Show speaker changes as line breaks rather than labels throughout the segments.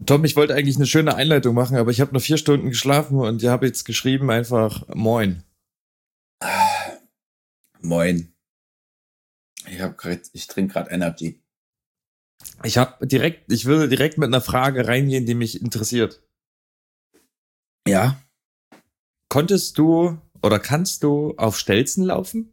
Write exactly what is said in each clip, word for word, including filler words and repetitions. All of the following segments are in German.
Tom, ich wollte eigentlich eine schöne Einleitung machen, aber ich habe nur vier Stunden geschlafen und ich habe jetzt geschrieben einfach Moin.
Moin. Ich hab grad, ich trinke gerade Energy.
Ich habe direkt, ich würde direkt mit einer Frage reingehen, die mich interessiert.
Ja.
Konntest du oder kannst du auf Stelzen laufen?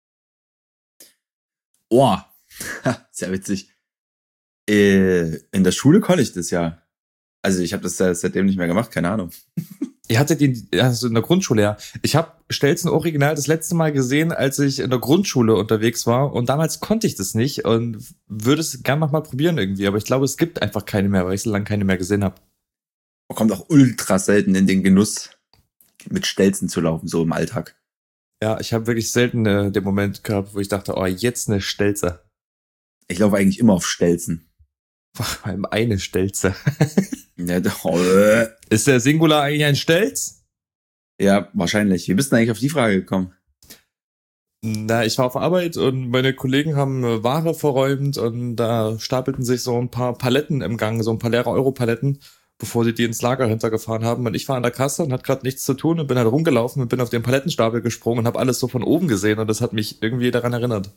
Oh, sehr witzig. Äh, in der Schule konnte ich das ja. Also ich habe das seitdem nicht mehr gemacht, keine Ahnung.
Ich hatte die, also in der Grundschule, ja. Ich habe Stelzen original das letzte Mal gesehen, als ich in der Grundschule unterwegs war. Und damals konnte ich das nicht und würde es gerne noch mal probieren irgendwie. Aber ich glaube, es gibt einfach keine mehr, weil ich so lange keine mehr gesehen habe.
Man kommt auch ultra selten in den Genuss, mit Stelzen zu laufen, so im Alltag.
Ja, ich habe wirklich selten äh, den Moment gehabt, wo ich dachte, oh, jetzt eine Stelze.
Ich laufe eigentlich immer auf Stelzen.
Vor allem eine Stelze.
Ja, äh.
Ist der Singular eigentlich ein Stelz?
Ja, wahrscheinlich. Wie bist du eigentlich auf die Frage gekommen?
Na, ich war auf Arbeit und meine Kollegen haben Ware verräumt und da stapelten sich so ein paar Paletten im Gang, so ein paar leere Euro-Paletten, bevor sie die ins Lager hintergefahren haben. Und ich war an der Kasse und hatte gerade nichts zu tun und bin halt rumgelaufen und bin auf den Palettenstapel gesprungen und habe alles so von oben gesehen und das hat mich irgendwie daran erinnert.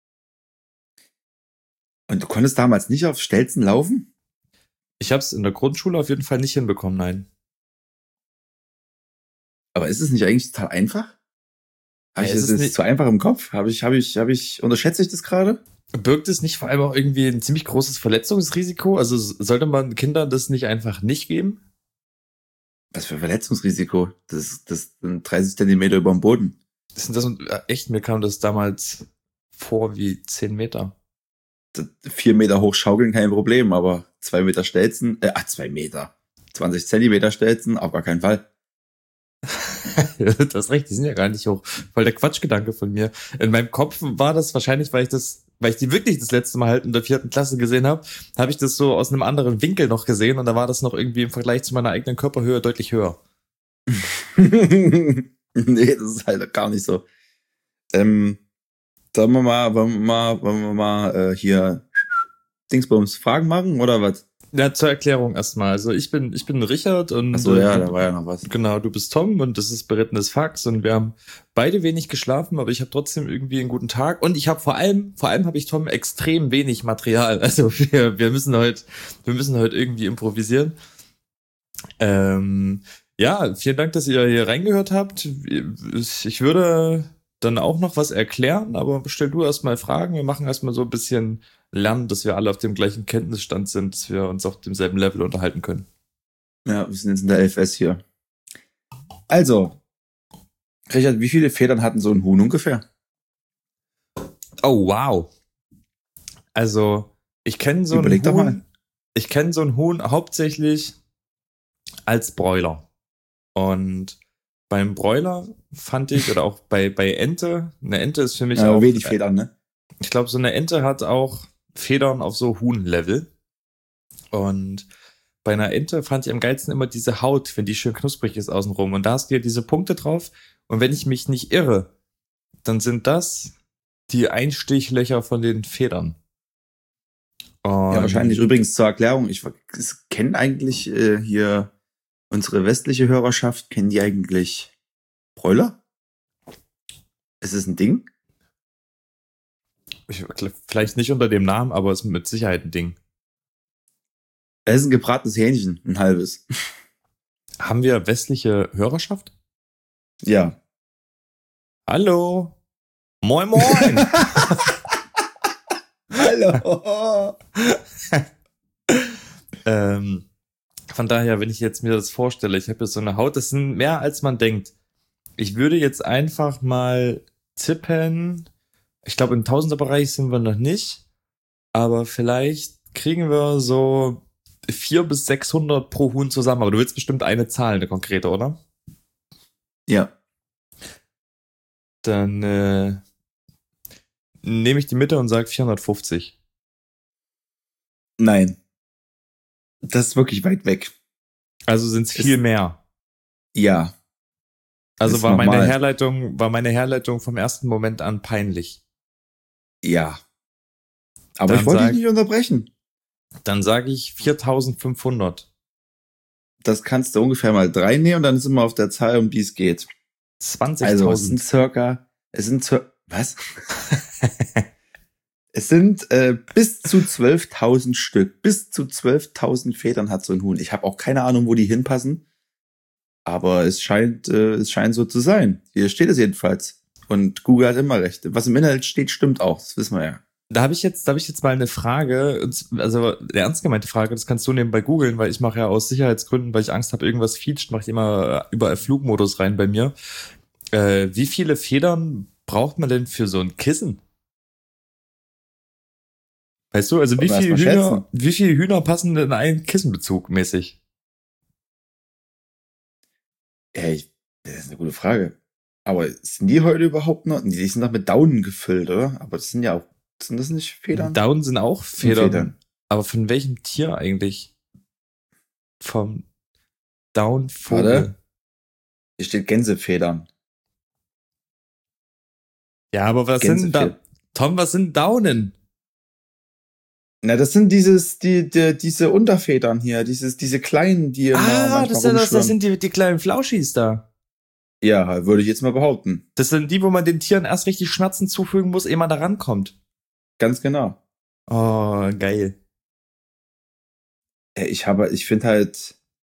Und du konntest damals nicht auf Stelzen laufen?
Ich habe es in der Grundschule auf jeden Fall nicht hinbekommen, nein.
Aber ist es nicht eigentlich total einfach? Habe ich
Ja, es
das
ist
jetzt
nicht-
zu einfach im Kopf? Habe ich, habe ich, habe ich, unterschätze ich das gerade?
Birgt es nicht vor allem auch irgendwie ein ziemlich großes Verletzungsrisiko? Also s- sollte man Kindern das nicht einfach nicht geben?
Was für Verletzungsrisiko? Das, das sind dreißig Zentimeter über dem Boden.
Das sind das äh, echt, mir kam das damals vor wie zehn Meter.
Das, vier Meter hoch schaukeln, kein Problem, aber zwei Meter Stelzen, äh, ach, zwei Meter. zwanzig Zentimeter Stelzen, auf gar keinen Fall.
Du hast recht, die sind ja gar nicht hoch. Voll der Quatschgedanke von mir. In meinem Kopf war das wahrscheinlich, weil ich das, weil ich die wirklich das letzte Mal halt in der vierten Klasse gesehen habe, habe ich das so aus einem anderen Winkel noch gesehen und da war das noch irgendwie im Vergleich zu meiner eigenen Körperhöhe deutlich höher.
Nee, das ist halt gar nicht so. Ähm, sollen wir mal, wollen wir mal, wollen wir mal äh, hier Dingsbums Fragen machen oder was?
Ja, zur Erklärung erstmal. Also ich bin, ich bin Richard und
Ach so, ja,
äh,
da war ja noch was.
genau, du bist Tom und das ist berittenes Fax und wir haben beide wenig geschlafen, aber ich habe trotzdem irgendwie einen guten Tag und ich habe vor allem, vor allem habe ich Tom extrem wenig Material. Also wir, wir müssen heute, wir müssen heute irgendwie improvisieren. Ähm, ja, vielen Dank, dass ihr hier reingehört habt. Ich würde dann auch noch was erklären, aber stell du erstmal Fragen. Wir machen erstmal so ein bisschen lernen, dass wir alle auf dem gleichen Kenntnisstand sind, dass wir uns auf demselben Level unterhalten können.
Ja, wir sind jetzt in der F S hier. Also, Richard, wie viele Federn hatten so ein Huhn ungefähr?
Oh, wow. Also, ich kenne so
Überleg
ein
doch
Huhn,
mal.
ich kenne so ein Huhn hauptsächlich als Broiler. Und beim Broiler fand ich, oder auch bei, bei Ente, eine Ente ist für mich
Ja,
auch,
wenig Federn, ne?
ich glaube, so eine Ente hat auch Federn auf so Huhn-Level. Und bei einer Ente fand ich am geilsten immer diese Haut, wenn die schön knusprig ist außenrum. Und da hast du ja diese Punkte drauf. Und wenn ich mich nicht irre, dann sind das die Einstichlöcher von den Federn. Und
Ja, wahrscheinlich. Übrigens zur Erklärung, ich kenne eigentlich äh, hier unsere westliche Hörerschaft, kennen die eigentlich Broiler? Ist es ein Ding?
Ich, vielleicht nicht unter dem Namen, aber es ist mit Sicherheit ein Ding.
Es ist ein gebratenes Hähnchen, ein halbes.
Haben wir westliche Hörerschaft?
Ja.
Hallo. Moin, moin.
Hallo.
ähm, von daher, wenn ich jetzt mir das vorstelle, ich habe jetzt so eine Haut, das sind mehr als man denkt. Ich würde jetzt einfach mal tippen, ich glaube im Tausenderbereich sind wir noch nicht, aber vielleicht kriegen wir so vierhundert bis sechshundert pro Huhn zusammen. Aber du willst bestimmt eine Zahl, eine konkrete, oder?
Ja.
Dann äh, nehme ich die Mitte und sage vierhundertfünfzig.
Nein. Das ist wirklich weit weg.
Also sind es viel
Ist-
mehr.
Ja.
Also
ist
war meine
normal.
Herleitung, war meine Herleitung vom ersten Moment an peinlich.
Ja. Aber
Dann
ich wollte
sag-
dich nicht unterbrechen.
Dann sage ich viertausendfünfhundert.
das kannst du ungefähr mal drei nehmen und dann sind wir auf der Zahl, um die es geht.
zwanzigtausend.
Also es sind circa, es sind circa, was? Es sind äh, bis zu zwölftausend Stück. Bis zu zwölftausend Federn hat so ein Huhn. Ich habe auch keine Ahnung, wo die hinpassen. Aber es scheint, äh, es scheint so zu sein. Hier steht es jedenfalls. Und Google hat immer recht. Was im Internet steht, stimmt auch. Das wissen wir ja.
Da habe ich jetzt, da habe ich jetzt mal eine Frage, also eine ernst gemeinte Frage, das kannst du nebenbei googeln, weil ich mache ja aus Sicherheitsgründen, weil ich Angst habe, irgendwas featscht, mache ich immer überall Flugmodus rein bei mir. Äh, wie viele Federn braucht man denn für so ein Kissen? Weißt du, also wie viele Hühner, wie viele Hühner passen in einen Kissenbezug mäßig?
Ey, das ist eine gute Frage. Aber sind die heute überhaupt noch? Die sind doch mit Daunen gefüllt, oder? Aber das sind ja auch, sind das nicht Federn?
Daunen sind auch Federn. Federn. Aber von welchem Tier eigentlich? Vom Daunvogel. Warte.
Hier steht Gänsefedern.
Ja, aber was sind da? Tom, was sind Daunen?
Na, das sind dieses, die, die, diese Unterfedern hier, dieses, diese kleinen, die immer
Ah, das, sind, das, das sind die, die kleinen Flauschis da.
Ja, würde ich jetzt mal behaupten.
Das sind die, wo man den Tieren erst richtig Schmerzen zufügen muss, ehe man da rankommt.
Ganz genau.
Oh, geil.
Ich habe, ich finde halt,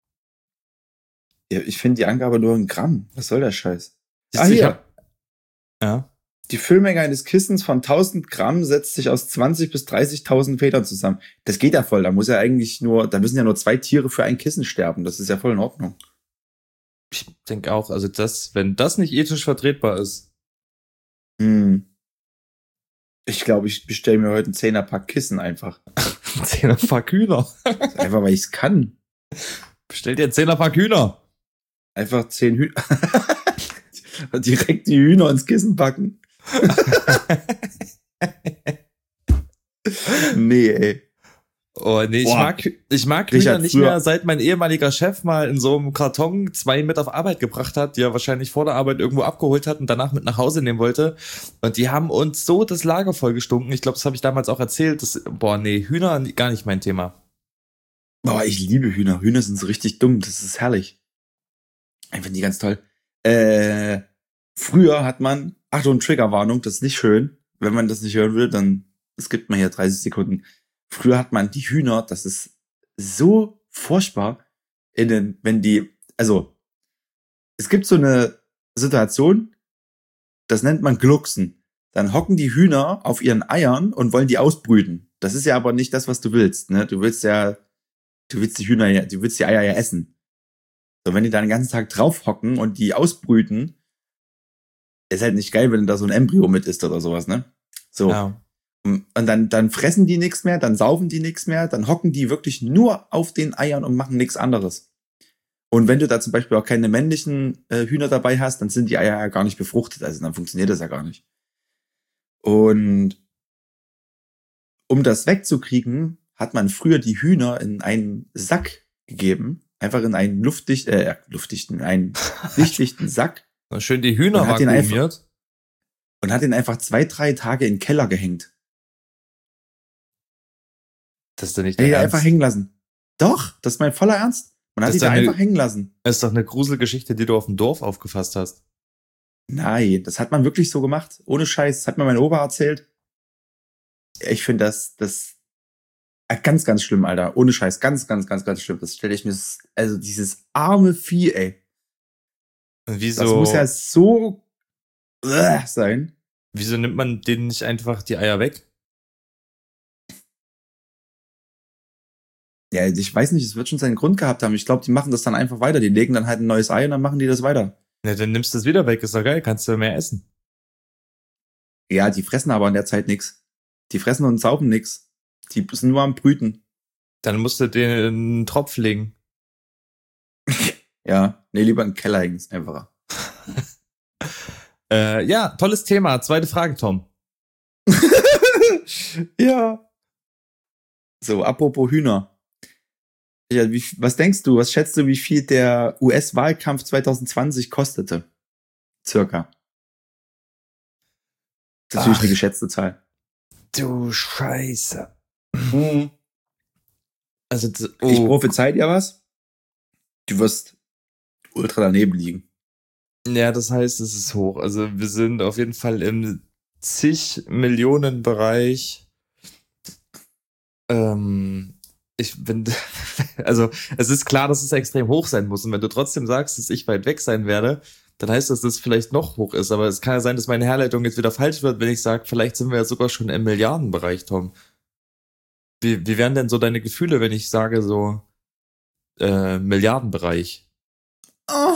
ich finde die Angabe nur ein Gramm. Was soll der Scheiß? Ah, hier. Hab,
ja.
Die Füllmenge eines Kissens von tausend Gramm setzt sich aus zwanzig bis dreißigtausend Federn zusammen. Das geht ja voll. Da muss ja eigentlich nur, da müssen ja nur zwei Tiere für ein Kissen sterben. Das ist ja voll in Ordnung.
Ich denke auch, also das, wenn das nicht ethisch vertretbar ist.
Hm. Ich glaube, ich bestelle mir heute einen Zehnerpack Kissen einfach.
Zehnerpack Hühner.
Einfach, weil ich es kann.
Bestell dir einen Zehnerpack Hühner.
Einfach zehn Hühner. Direkt die Hühner ins Kissen packen. Nee, ey.
Oh, nee, ich Boah. mag, ich mag Hühner nicht mehr, seit mein ehemaliger Chef mal in so einem Karton zwei mit auf Arbeit gebracht hat, die er wahrscheinlich vor der Arbeit irgendwo abgeholt hat und danach mit nach Hause nehmen wollte. Und die haben uns so das Lager vollgestunken. Ich glaube, das habe ich damals auch erzählt. Das, boah, nee, Hühner, gar nicht mein Thema.
Boah, ich liebe Hühner. Hühner sind so richtig dumm. Das ist herrlich. Ich finde die ganz toll. Äh, früher hat man, Achtung, Triggerwarnung, das ist nicht schön. Wenn man das nicht hören will, dann skippt man hier dreißig Sekunden. Früher hat man die Hühner, das ist so furchtbar, in den, wenn die, also, es gibt so eine Situation, das nennt man Glucksen. Dann hocken die Hühner auf ihren Eiern und wollen die ausbrüten. Das ist ja aber nicht das, was du willst, ne? Du willst ja, du willst die Hühner ja, du willst die Eier ja essen. So, wenn die da den ganzen Tag drauf hocken und die ausbrüten, ist halt nicht geil, wenn da so ein Embryo mit ist oder sowas, ne? So. Ja. Und dann, dann fressen die nichts mehr, dann saufen die nichts mehr, dann hocken die wirklich nur auf den Eiern und machen nichts anderes. Und wenn du da zum Beispiel auch keine männlichen äh, Hühner dabei hast, dann sind die Eier ja gar nicht befruchtet, also dann funktioniert das ja gar nicht. Und um das wegzukriegen, hat man früher die Hühner in einen Sack gegeben, einfach in einen luftdicht, äh, luftdichten, einen dichtdichten Sack.
Schön die Hühner vakuumiert.
Und hat ihn einfach zwei, drei Tage in den Keller gehängt.
Das ist doch nicht
der
Ernst.
Einfach hängen lassen. Doch, das ist mein voller Ernst. Man hat ihn da einfach hängen lassen.
Das ist doch eine Gruselgeschichte, die du auf dem Dorf aufgefasst hast.
Nein, das hat man wirklich so gemacht. Ohne Scheiß. Das hat mir mein Opa erzählt. Ich finde das, das ganz, ganz schlimm, Alter. Ohne Scheiß. Ganz, ganz, ganz, ganz schlimm. Das stelle ich mir, also dieses arme Vieh, ey.
Wieso?
Das muss ja so uh, sein.
Wieso nimmt man denen nicht einfach die Eier weg?
Ja, ich weiß nicht, es wird schon seinen Grund gehabt haben. Ich glaube, die machen das dann einfach weiter. Die legen dann halt ein neues Ei und dann machen die das weiter.
Ja, dann nimmst du es wieder weg. Ist doch geil. Kannst du mehr essen.
Ja, die fressen aber in der Zeit nix. Die fressen und saufen nix. Die sind nur am Brüten.
Dann musst du den in einen Tropf legen.
Ja, nee, lieber in den Keller hängen, ist einfacher.
äh, ja, tolles Thema. Zweite Frage, Tom.
Ja. So, apropos Hühner. Ja, wie, was denkst du, was schätzt du, wie viel der U S-Wahlkampf zwanzig zwanzig kostete? Circa. Das ist natürlich eine geschätzte Zahl.
Du Scheiße.
Mhm.
Also, oh.
Ich prophezei dir was. Du wirst ultra daneben liegen.
Ja, das heißt, es ist hoch. Also wir sind auf jeden Fall im zig Millionen Bereich. Ähm, ich bin, also es ist klar, dass es extrem hoch sein muss. Und wenn du trotzdem sagst, dass ich weit weg sein werde, dann heißt das, dass es vielleicht noch hoch ist. Aber es kann ja sein, dass meine Herleitung jetzt wieder falsch wird, wenn ich sage, vielleicht sind wir ja sogar schon im Milliardenbereich, Tom. Wie, wie wären denn so deine Gefühle, wenn ich sage so äh, Milliardenbereich?
Oh.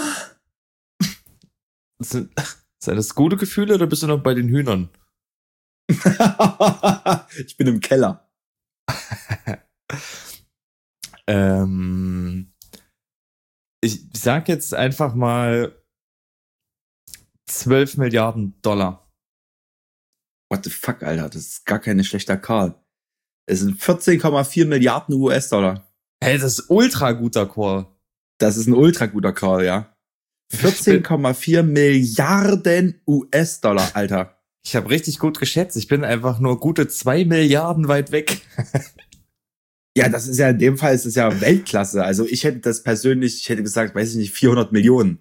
Sind, sind das gute Gefühle oder bist du noch bei den Hühnern?
Ich bin im Keller.
ähm, ich sag jetzt einfach mal zwölf Milliarden Dollar.
What the fuck, Alter? Das ist gar kein schlechter Call. Es sind vierzehn Komma vier Milliarden U S-Dollar.
Hey, das ist ultra guter Call.
Das ist ein ultra guter Call, ja. vierzehn Komma vier Milliarden U S-Dollar, Alter.
Ich habe richtig gut geschätzt. Ich bin einfach nur gute zwei Milliarden weit weg.
Ja, das ist ja in dem Fall ist es ja Weltklasse. Also ich hätte das persönlich, ich hätte gesagt, weiß ich nicht, vierhundert Millionen.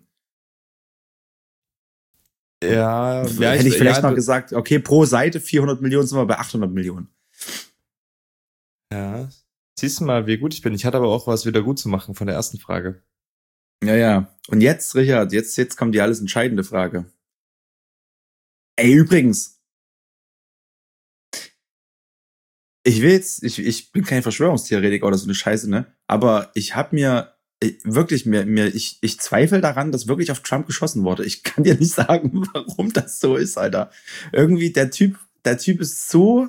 Ja, ja
hätte ich, ich vielleicht
ja,
noch gesagt, okay, pro Seite vierhundert Millionen, sind wir bei achthundert Millionen.
Ja, siehst du mal, wie gut ich bin. Ich hatte aber auch was wieder gut zu machen von der ersten Frage.
Ja, ja. Und jetzt, Richard, jetzt, jetzt kommt die alles entscheidende Frage. Ey, übrigens. Ich will jetzt, ich, ich bin kein Verschwörungstheoretiker oder so eine Scheiße, ne? Aber ich hab mir, ich, wirklich, mir, mir, ich, ich zweifle daran, dass wirklich auf Trump geschossen wurde. Ich kann dir nicht sagen, warum das so ist, Alter. Irgendwie, der Typ, der Typ ist so,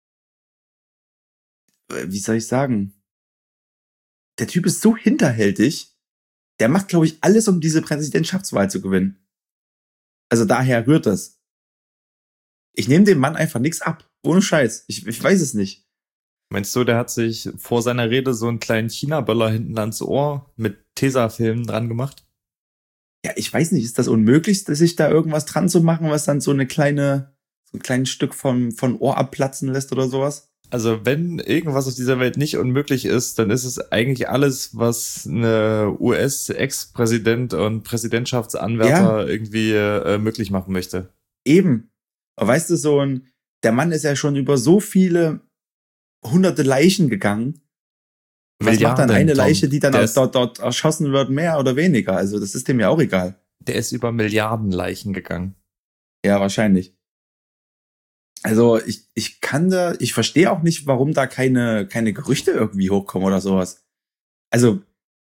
wie soll ich sagen? Der Typ ist so hinterhältig. Der macht, glaube ich, alles, um diese Präsidentschaftswahl zu gewinnen. Also daher rührt das. Ich nehme dem Mann einfach nichts ab. Ohne Scheiß. Ich, ich weiß es nicht.
Meinst du, der hat sich vor seiner Rede so einen kleinen China-Böller hinten ans Ohr mit Tesafilmen dran gemacht?
Ja, ich weiß nicht. Ist das unmöglich, sich da irgendwas dran zu machen, was dann so eine kleine, so ein kleines Stück von, von Ohr abplatzen lässt oder sowas?
Also wenn irgendwas auf dieser Welt nicht unmöglich ist, dann ist es eigentlich alles, was eine U S-Ex-Präsident und Präsidentschaftsanwärter ja. irgendwie äh, möglich machen möchte.
Eben. Aber weißt du, so ein, der Mann ist ja schon über so viele hunderte Leichen gegangen. Was Milliarden, macht dann eine Tom, Leiche, die dann auch dort, dort erschossen wird, mehr oder weniger? Also das ist dem ja auch egal.
Der ist über Milliarden Leichen gegangen.
Ja, wahrscheinlich. Also ich, ich kann da, ich verstehe auch nicht, warum da keine, keine Gerüchte irgendwie hochkommen oder sowas. Also,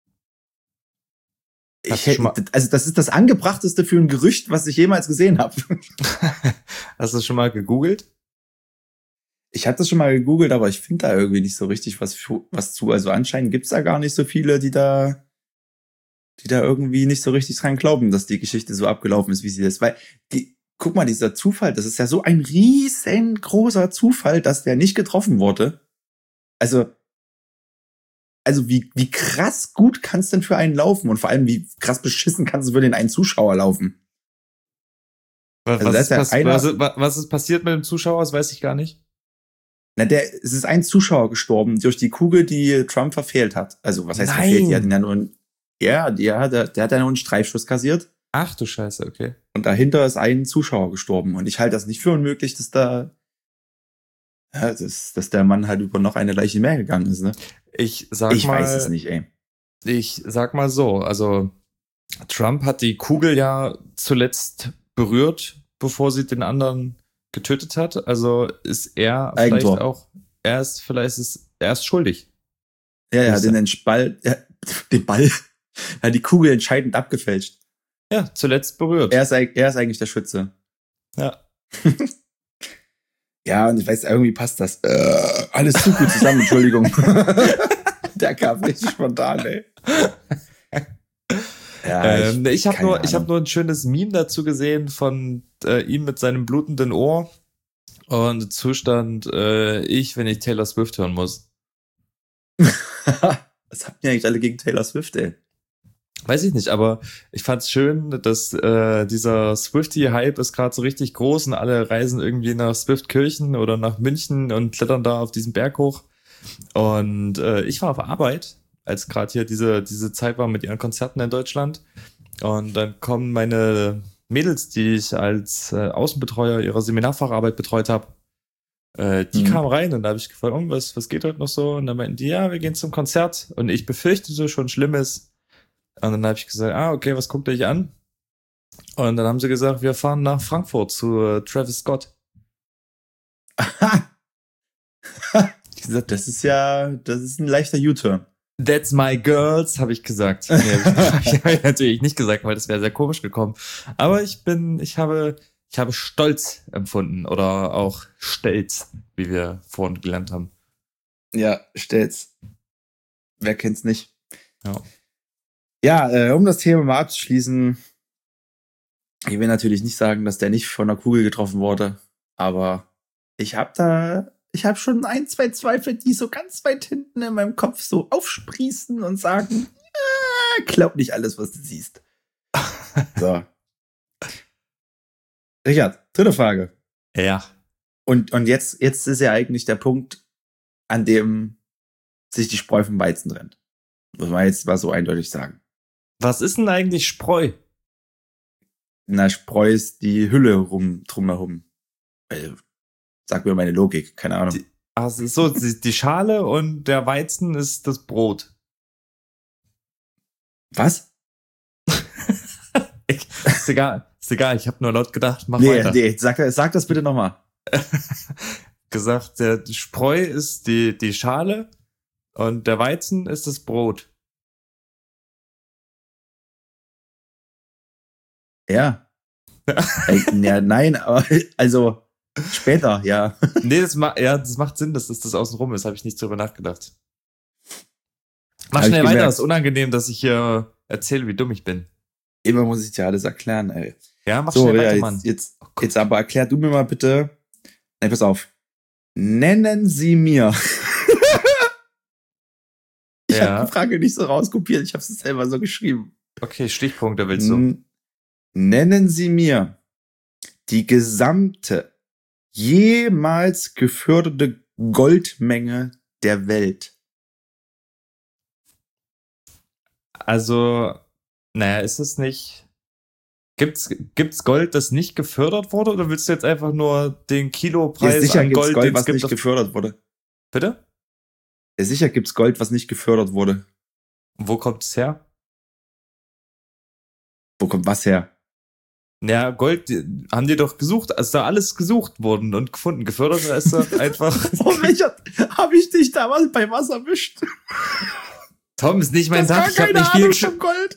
ich, also das ist das angebrachteste für ein Gerücht, was ich jemals gesehen habe.
Hast du das schon mal gegoogelt?
Ich habe das schon mal gegoogelt, aber ich finde da irgendwie nicht so richtig was, was zu. Also anscheinend gibt's da gar nicht so viele, die da, die da irgendwie nicht so richtig dran glauben, dass die Geschichte so abgelaufen ist, wie sie ist. Weil die, guck mal, dieser Zufall, das ist ja so ein riesengroßer Zufall, dass der nicht getroffen wurde. Also, also wie, wie krass gut kann es denn für einen laufen? Und vor allem, wie krass beschissen kann es für den einen Zuschauer laufen?
Was, also, ist, pass- einer, was, was ist passiert mit dem Zuschauer? Das weiß ich gar nicht.
Na, der, es ist ein Zuschauer gestorben durch die Kugel, die Trump verfehlt hat. Also, was heißt
Nein.
verfehlt? Die hat ihn ja nur, ja, der, der, der hat ja nur einen Streifschuss kassiert.
Ach du Scheiße, okay.
Und dahinter ist ein Zuschauer gestorben. Und ich halte das nicht für unmöglich, dass da, ja, dass, dass der Mann halt über noch eine Leiche mehr gegangen ist, ne?
Ich sag
ich
mal.
Ich weiß es nicht, ey.
Ich sag mal so, also, Trump hat die Kugel ja zuletzt berührt, bevor sie den anderen getötet hat. Also ist er
Eigentor.
Vielleicht auch, er ist vielleicht ist, er ist schuldig.
Ja, er hat den Ball, ja, den Ball, er hat die Kugel entscheidend abgefälscht.
Ja, zuletzt berührt.
Er ist, er ist eigentlich der Schütze.
Ja.
Ja, und ich weiß, irgendwie passt das. Äh, alles zu gut zusammen, Entschuldigung. Der kam richtig spontan, ey.
Ja, ähm, ich ich habe nur, ich hab nur ein schönes Meme dazu gesehen von äh, ihm mit seinem blutenden Ohr und Zustand äh, ich, wenn ich Taylor Swift hören muss.
Was habt ihr eigentlich alle gegen Taylor Swift, ey?
Weiß ich nicht, aber ich fand's schön, dass äh, dieser Swiftie-Hype ist gerade so richtig groß und alle reisen irgendwie nach Swiftkirchen oder nach München und klettern da auf diesen Berg hoch. Und äh, ich war auf Arbeit als gerade hier diese, diese Zeit war mit ihren Konzerten in Deutschland. Und dann kommen meine Mädels, die ich als äh, Außenbetreuer ihrer Seminarfacharbeit betreut habe, äh, die
Mhm.
kamen rein und da habe ich gefragt, oh, was, was geht heute noch so? Und dann meinten die, ja, wir gehen zum Konzert. Und ich befürchtete schon Schlimmes. Und dann habe ich gesagt, ah, okay, was guckt ihr euch an? Und dann haben sie gesagt, wir fahren nach Frankfurt zu äh, Travis Scott.
Das ist ja, das ist ein leichter U-Turn.
That's my girls, habe ich gesagt. Nee, hab ich, hab ich natürlich nicht gesagt, weil das wäre sehr komisch gekommen. Aber ich bin, ich habe, ich habe Stolz empfunden oder auch Stelz, wie wir vorhin gelernt haben.
Ja, stell's. Wer kennt's nicht?
Ja.
Ja, äh, um das Thema mal abzuschließen, ich will natürlich nicht sagen, dass der nicht von der Kugel getroffen wurde, aber ich habe da, ich habe schon ein, zwei Zweifel, die so ganz weit hinten in meinem Kopf so aufsprießen und sagen, äh, glaub nicht alles, was du siehst. So. Richard, dritte Frage.
Ja.
Und, und jetzt, jetzt ist ja eigentlich der Punkt, an dem sich die Spreu vom Weizen trennt. Muss man jetzt mal so eindeutig sagen.
Was ist denn eigentlich Spreu?
Na, Spreu ist die Hülle rum, drumherum. Äh, Sag mir meine Logik, keine Ahnung.
Die, also so, die, die Schale und der Weizen ist das Brot.
Was?
Ich, ist egal, ist egal, ich habe nur laut gedacht, mach
Nee,
weiter.
nee, sag, sag das bitte nochmal.
Gesagt, der Spreu ist die, die Schale und der Weizen ist das Brot.
Ja. äh, ja, nein, aber also später, ja.
Nee, das, ma ja, das macht Sinn, dass das, das außenrum ist, habe ich nicht drüber nachgedacht. Mach
Hab ich
schnell weiter,
gemerkt.
ist unangenehm, dass ich hier erzähle, wie dumm ich bin.
Immer muss ich dir alles erklären, ey.
Ja, mach
So,
schnell
ja,
weiter,
jetzt,
Mann.
jetzt,
Oh Gott.
jetzt aber erklär du mir mal bitte. Nein, pass auf. Nennen Sie mir. Ich
Ja.
habe die Frage nicht so rauskopiert, ich habe es selber so geschrieben.
Okay, Stichpunkte willst du.
N- Nennen Sie mir die gesamte jemals geförderte Goldmenge der Welt.
Also, naja, ist es nicht. Gibt's, gibt's Gold, das nicht gefördert wurde, oder willst du jetzt einfach nur den
Ja,
Kilopreis
sicher
an
gibt's
Gold,
Gold,
den es
was
gibt?
nicht
Auf,
gefördert wurde.
bitte?
Ja, sicher gibt's Gold, was nicht gefördert wurde.
Und wo kommt es her?
Wo kommt was her?
Ja, Gold die, haben die doch gesucht, als da alles gesucht worden und gefunden. Gefördert ist das einfach.
Warum habe ich dich damals bei was erwischt?
Tom, ist nicht mein
Das war
Tag, ich hab
keine
nicht viel
Ahnung
gesch
vom Gold.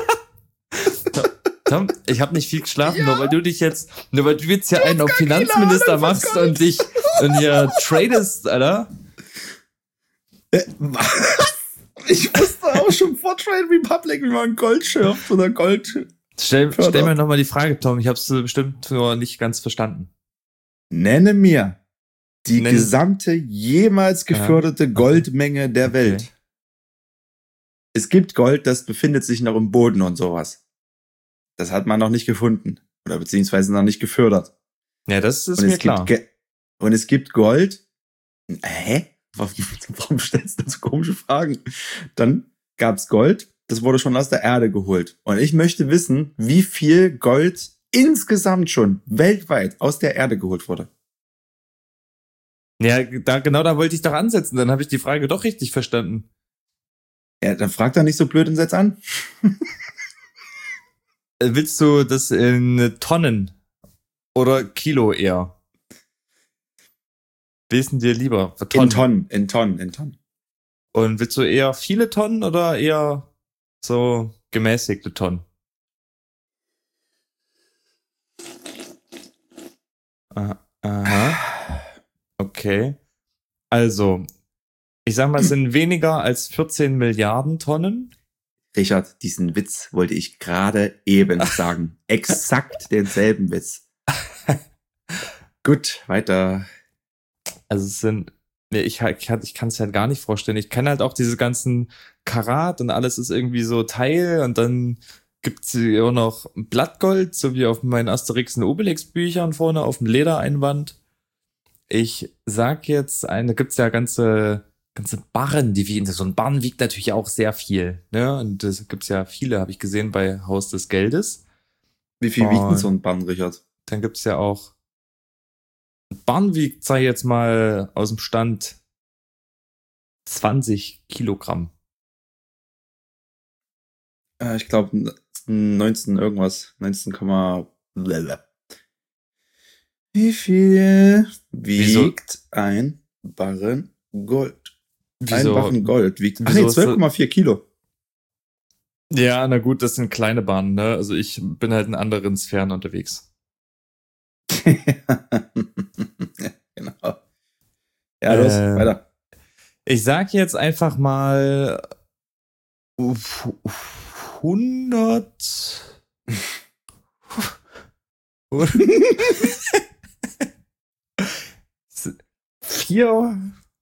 Tom, ich hab nicht viel geschlafen,
Ja.
nur weil du dich jetzt, nur weil du jetzt hier einen auf
gar keine
Finanzminister
Ahnung von
machst
Gold.
und dich und hier tradest, Alter.
Äh, was? Ich wusste auch schon vor Trade Republic, wie man Gold schürft oder Gold.
Stell,
Fördert.
stell mir nochmal die Frage, Tom, ich hab's äh, bestimmt nur nicht ganz verstanden.
Nenne mir die
Nenn-
gesamte jemals geförderte Goldmenge der
Okay.
Welt. Es gibt Gold, das befindet sich noch im Boden und sowas. Das hat man noch nicht gefunden. Oder beziehungsweise noch nicht gefördert.
Ja, das ist
und
mir
es
klar.
Gibt Ge- und es gibt Gold. Hä? Warum, warum stellst du so komische Fragen? Dann gab's Gold, das wurde schon aus der Erde geholt. Und ich möchte wissen, wie viel Gold insgesamt schon weltweit aus der Erde geholt wurde.
Ja, da, genau da wollte ich doch ansetzen, dann habe ich die Frage doch richtig verstanden.
Ja, dann frag doch nicht so blöd und setz an.
Äh, Willst du das in Tonnen oder Kilo eher? Wie ist denn dir lieber?
In Tonnen, in Tonnen, in Tonnen.
Und willst du eher viele Tonnen oder eher so gemäßigte Tonnen? Aha. Aha. Okay. Also, ich sag mal, es sind weniger als vierzehn Milliarden Tonnen.
Richard, diesen Witz wollte ich gerade eben sagen. Exakt denselben Witz. Gut, weiter.
Also es sind, nee, ich, ich, ich kann es halt gar nicht vorstellen. Ich kenne halt auch diese ganzen Karat und alles ist irgendwie so Teil und dann gibt's hier auch noch Blattgold, so wie auf meinen Asterix und Obelix Büchern vorne auf dem Ledereinband. Ich sag jetzt, eine gibt's ja ganze ganze Barren, die wiegen. So ein Barren wiegt natürlich auch sehr viel, ne? Und das gibt's ja viele, habe ich gesehen, bei Haus des Geldes.
Wie viel wiegt denn
Und
so ein Bann, Richard?
dann gibt's ja auch, ein Barren wiegt, sag ich jetzt mal, aus dem Stand zwanzig Kilogramm.
Äh, ich glaube neunzehn irgendwas. neunzehn, blablabla. Wie viel
Wieso?
wiegt ein Barren Gold?
Wieso?
Ein Barren Gold wiegt, ach
wieso
nee,
ist
zwölf Komma vier Kilo.
Ja, na gut, das sind kleine Bahnen, ne? Also ich bin halt in anderen Sphären unterwegs.
Genau. Ja, los,
Ähm,
weiter.
Ich sag jetzt einfach mal hundert. Vier.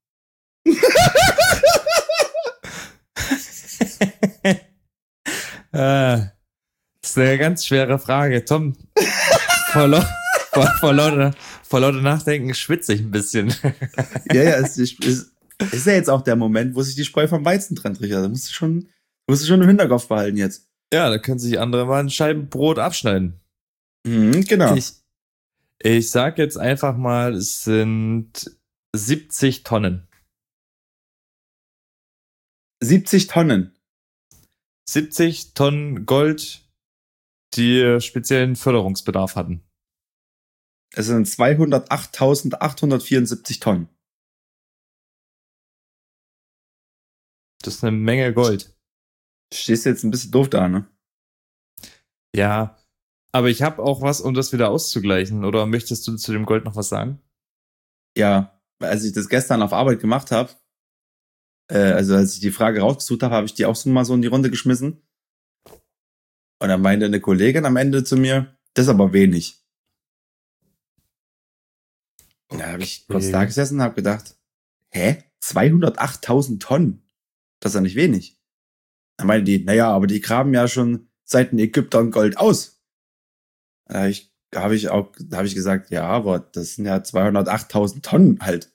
äh, das ist eine ganz schwere Frage. Tom, vor, lau vor, vor, lauter, vor lauter Nachdenken schwitze ich ein bisschen.
Ja, ja, es ist, ist, ist ja jetzt auch der Moment, wo sich die Spreu vom Weizen trennt, Richard. Da musst du schon, musst du schon im Hinterkopf behalten jetzt.
Ja, da können sich andere mal ein Scheibenbrot abschneiden.
Mhm, genau.
Ich, ich sag jetzt einfach mal, es sind siebzig Tonnen.
siebzig Tonnen.
siebzig Tonnen Gold, die speziellen Förderungsbedarf hatten.
Es sind zweihundertachttausendachthundertvierundsiebzig Tonnen.
Das ist eine Menge Gold.
Du stehst jetzt ein bisschen doof da, ne?
Ja, aber ich habe auch was, um das wieder auszugleichen. Oder möchtest du zu dem Gold noch was sagen?
Ja, als ich das gestern auf Arbeit gemacht habe, äh, also als ich die Frage rausgesucht habe, habe ich die auch so mal so in die Runde geschmissen. Und dann meinte eine Kollegin am Ende zu mir, das ist aber wenig. Und da habe ich kurz
Okay.
da gesessen und habe gedacht, hä? zweihundertachttausend Tonnen? Das ist ja nicht wenig. Dann meinte die, naja, aber die graben ja schon seit den Ägyptern Gold aus. Da habe ich, hab ich auch, da habe ich gesagt, ja, aber das sind ja zweihundertachttausend Tonnen halt.